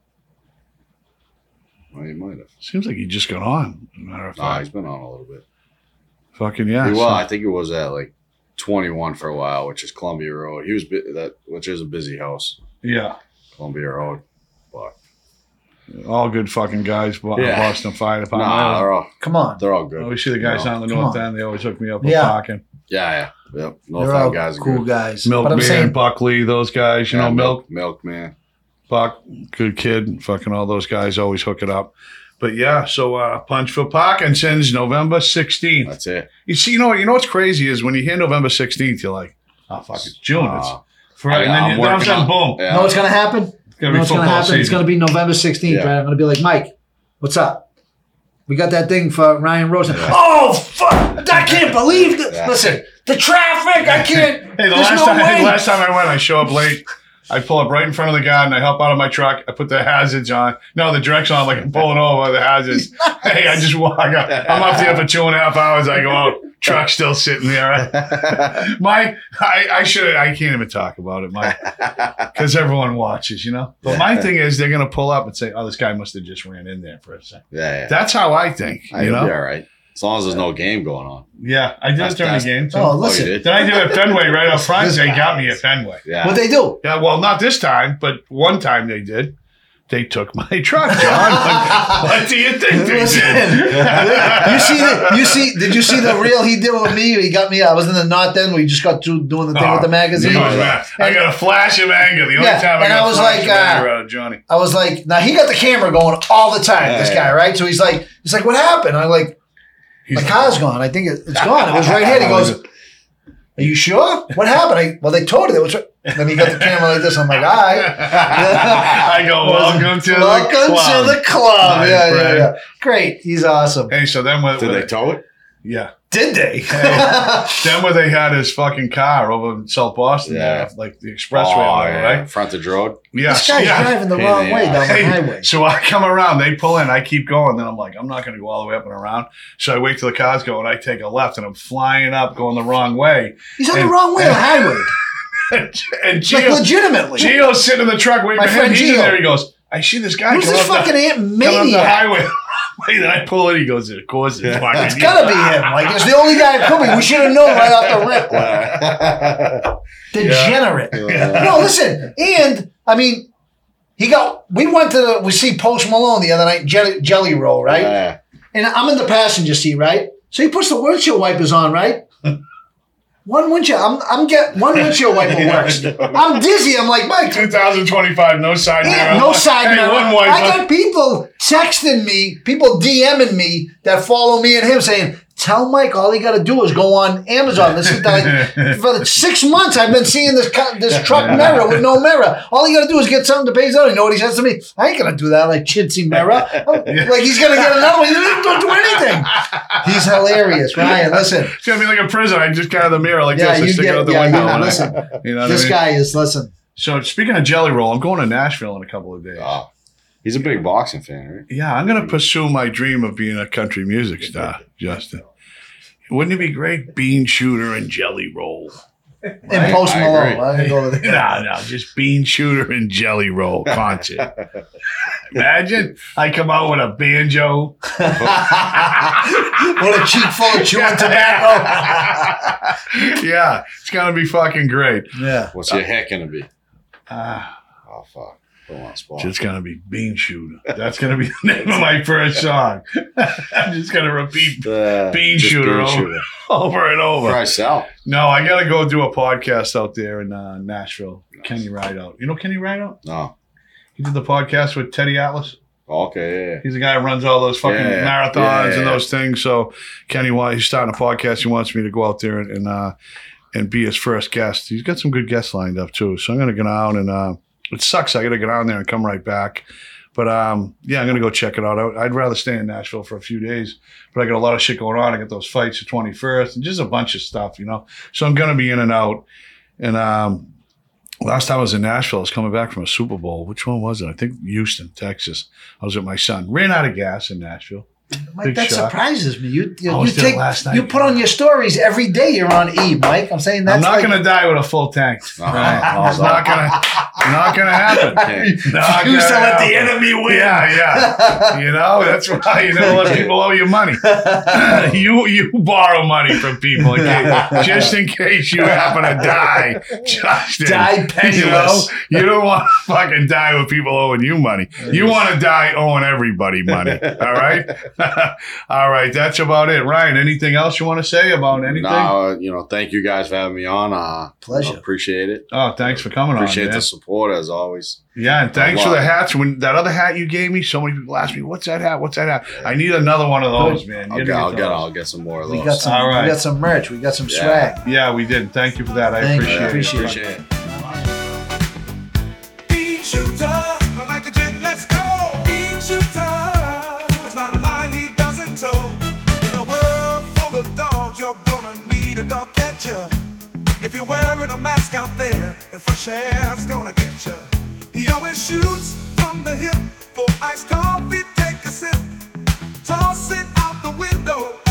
Well, he might have. Seems like he just got on. as a Matter of Nah, fact. he's been on a little bit. Fucking yeah. He was. so- I think he was at like twenty-one for a while, which is Columbia Road. He was bu- that, which is a busy house, yeah. Columbia Road. But All good fucking guys. Bo- Yeah. Boston Fire Department. nah, they're all Come on. they're all I good. always see the guys No. down in the Come North on. End. They always hook me up with Yeah. parking. Yeah, yeah, yep. North They're all End guys are cool good. guys. but I'm Milkman, saying, Buckley, those guys. You Yeah, know, Milk, Milk, man. Buck, good kid. Fucking all those guys always hook it up. But yeah, so uh, Punch for Parkinson's, November sixteenth. That's it. You see, you know, you know what's crazy is when you hear November sixteenth, you're like, oh fuck, it's June. It's Uh, Friday. And then, I'm you, then all of a working sudden, on- boom, Yeah. you know what's going to happen? it's You gonna know be what's going football to happen? season. It's going to be November sixteenth, Yeah. right? I'm going to be like, Mike, what's up? We got that thing for Ryan Rosen. Yeah. Oh, fuck. I can't believe this. Yeah. Listen, the traffic. I can't. Hey, the there's last no time, way. the last time I went, I show up late. I pull up right in front of the guy and I hop out of my truck. I put the hazards on. No, the direction on, like I'm pulling over the hazards. Hey, I just walk up. I'm up there for two and a half hours. I go out. Truck still sitting there. My, I, I should. I can't even talk about it, my, because everyone watches, you know. But my thing is, they're gonna pull up and say, "Oh, this guy must have just ran in there for a second." Yeah, yeah. That's how I think. You I'll know. be all right. As long as there's no game going on. Yeah, I did That's- it during the that's- game too. Oh, Oh, listen. you did? Then I did it at Fenway right up front. This They guy got me is- at Fenway. Yeah. What they do? Yeah, well, not this time, but one time they did. They took my truck, John. Like, what do you think they Listen, did? you see, the, you see, did you see the reel he did with me? He got me. I was in the North End where he just got through doing the thing with the magazine. Oh, man. I got a flash of anger. The only Yeah, time I and got I a was flash like, of anger uh, out of Johnny. I was like, now he got the camera going all the time. Yeah, this yeah. guy, right? So he's like, he's like, what happened? I'm like, my He's- car's gone. I think it, it's gone. It was right here. He goes, are you sure? What happened? I, well, they told it. It was right. Then he got the camera like this. I'm like, all right. I go, welcome to Welcome the club. to the club. Nice, yeah, yeah, Brad. yeah. Great. He's awesome. Hey, so then when, Did when they tow it? yeah, Did they? then when they had his fucking car over in South Boston, Yeah. there, like the expressway, Oh, or whatever, yeah. right? Frontage road. Yes, This guy's yeah. driving the Pain wrong in the way ass. down the Hey, highway. so I come around, they pull in, I keep going, then I'm like, I'm not going to go all the way up and around. So I wait till the cars go, and I take a left, and I'm flying up, going the wrong way. He's on and- the wrong way on the highway. and Like Gio, legitimately. Gio's sitting in the truck waiting My for him. friend He's in Gio. there. He goes, I see this guy Who's coming this up, fucking the, ant coming up the maniac? highway. Wait, then I pull in. He goes, of course it's fucking It's gotta be him. Like it's the only guy that could be. We should have known right off the rip. Degenerate. No, listen. And I mean, he got. We went to the. We see Post Malone the other night. Jelly, jelly roll, right? Yeah. And I'm in the passenger seat, right? So he puts the windshield wipers on, right? One windshield. I'm. I'm get one windshield wiper works. I'm dizzy. I'm like, Mike. twenty twenty-five, no side Yeah, mirror. no side Hey, mirror. one wiper. I got people texting me, people DMing me that follow me and him saying, tell Mike all he got to do is go on Amazon. This is like, for the six months I've been seeing this co- this truck mirror with no mirror. All he got to do is get something to pay his own. You know what he says to me? I ain't going to do that like chintzy mirror. Like he's going to get another one. He don't do anything. He's hilarious. Ryan, listen. It's gonna be like a prison. I just got out of the mirror like Yeah, this. I you stick get- it out the yeah, window. yeah, and I- listen. you know what This I mean? guy is, listen. So speaking of Jelly Roll, I'm going to Nashville in a couple of days. Oh, he's a big boxing fan, right? Yeah, I'm going to pursue my dream of being a country music star, Justin. Wouldn't it be great? Bean shooter and Jelly Roll. And Post I Malone. agree. I'm gonna go with it. No, no, just Bean shooter and Jelly Roll concert. Imagine I come out with a banjo. With a cheek full of chewing tobacco. Yeah, it's going to be fucking great. Yeah. What's your heck gonna be? Ah. Oh fuck! Don't want to spoil. It's gonna be Bean Shooter. That's gonna be the name of my first song. I'm just gonna repeat Uh, Bean just shooter bean over. shooter. over and over. Try sell. No, I gotta go do a podcast out there in uh, Nashville. Kenny Rideout. You know Kenny Rideout? No. He did the podcast with Teddy Atlas. Okay. Yeah. He's the guy who runs all those fucking Yeah, yeah. marathons Yeah, yeah, and yeah. those things. So Kenny, while he's starting a podcast, he wants me to go out there and and, uh, and be his first guest. He's got some good guests lined up too. So I'm gonna go down and uh, it sucks. I gotta get down there and come right back. But um, yeah, I'm gonna go check it out. I- I'd rather stay in Nashville for a few days, but I got a lot of shit going on. I got those fights the twenty-first and just a bunch of stuff, you know. So I'm gonna be in and out. And um, last time I was in Nashville, I was coming back from a Super Bowl. Which one was it? I think Houston, Texas. I was with my son. Ran out of gas in Nashville. Mike, Big that shot. surprises me. You you, I you was there take last night. you put on your stories every day. You're on E, Mike. I'm saying that's I'm not like, gonna die with a full tank. No, Right? no, It's not gonna, not gonna happen. Okay. Not Refuse to gonna let the happen. enemy win. Yeah, yeah. You know, that's why you never let people owe you money. you you borrow money from people in case, just in case you happen to die. Justin, Die penniless. You know, you don't want to fucking die with people owing you money. You want to die owing everybody money. All right, all right. That's about it. Ryan, anything else you want to say about anything? No, you know, thank you guys for having me on. Uh, Pleasure. Appreciate it. Oh, thanks for coming Appreciate on, man. the support as always. Yeah, and thanks A for the lot. hats. When that other hat you gave me, so many people asked me, "What's that hat? What's that hat?" I need another one of those, man. I'll You get, gotta I'll get get, those. I'll get some more of we those. got some All right. we got some merch. We got some Yeah. swag. Yeah, we did. Thank you for that. I Thank you. appreciate, Appreciate it. it. Appreciate it. Bean shooter, like a jet, let's go. Bean shooter, it's not a line he doesn't toe. In a world full of dogs, you're gonna need a dog catcher. If you're wearing a mask out there, and fresh air's gonna get you. He always shoots from the hip. For iced coffee, take a sip. Toss it out the window.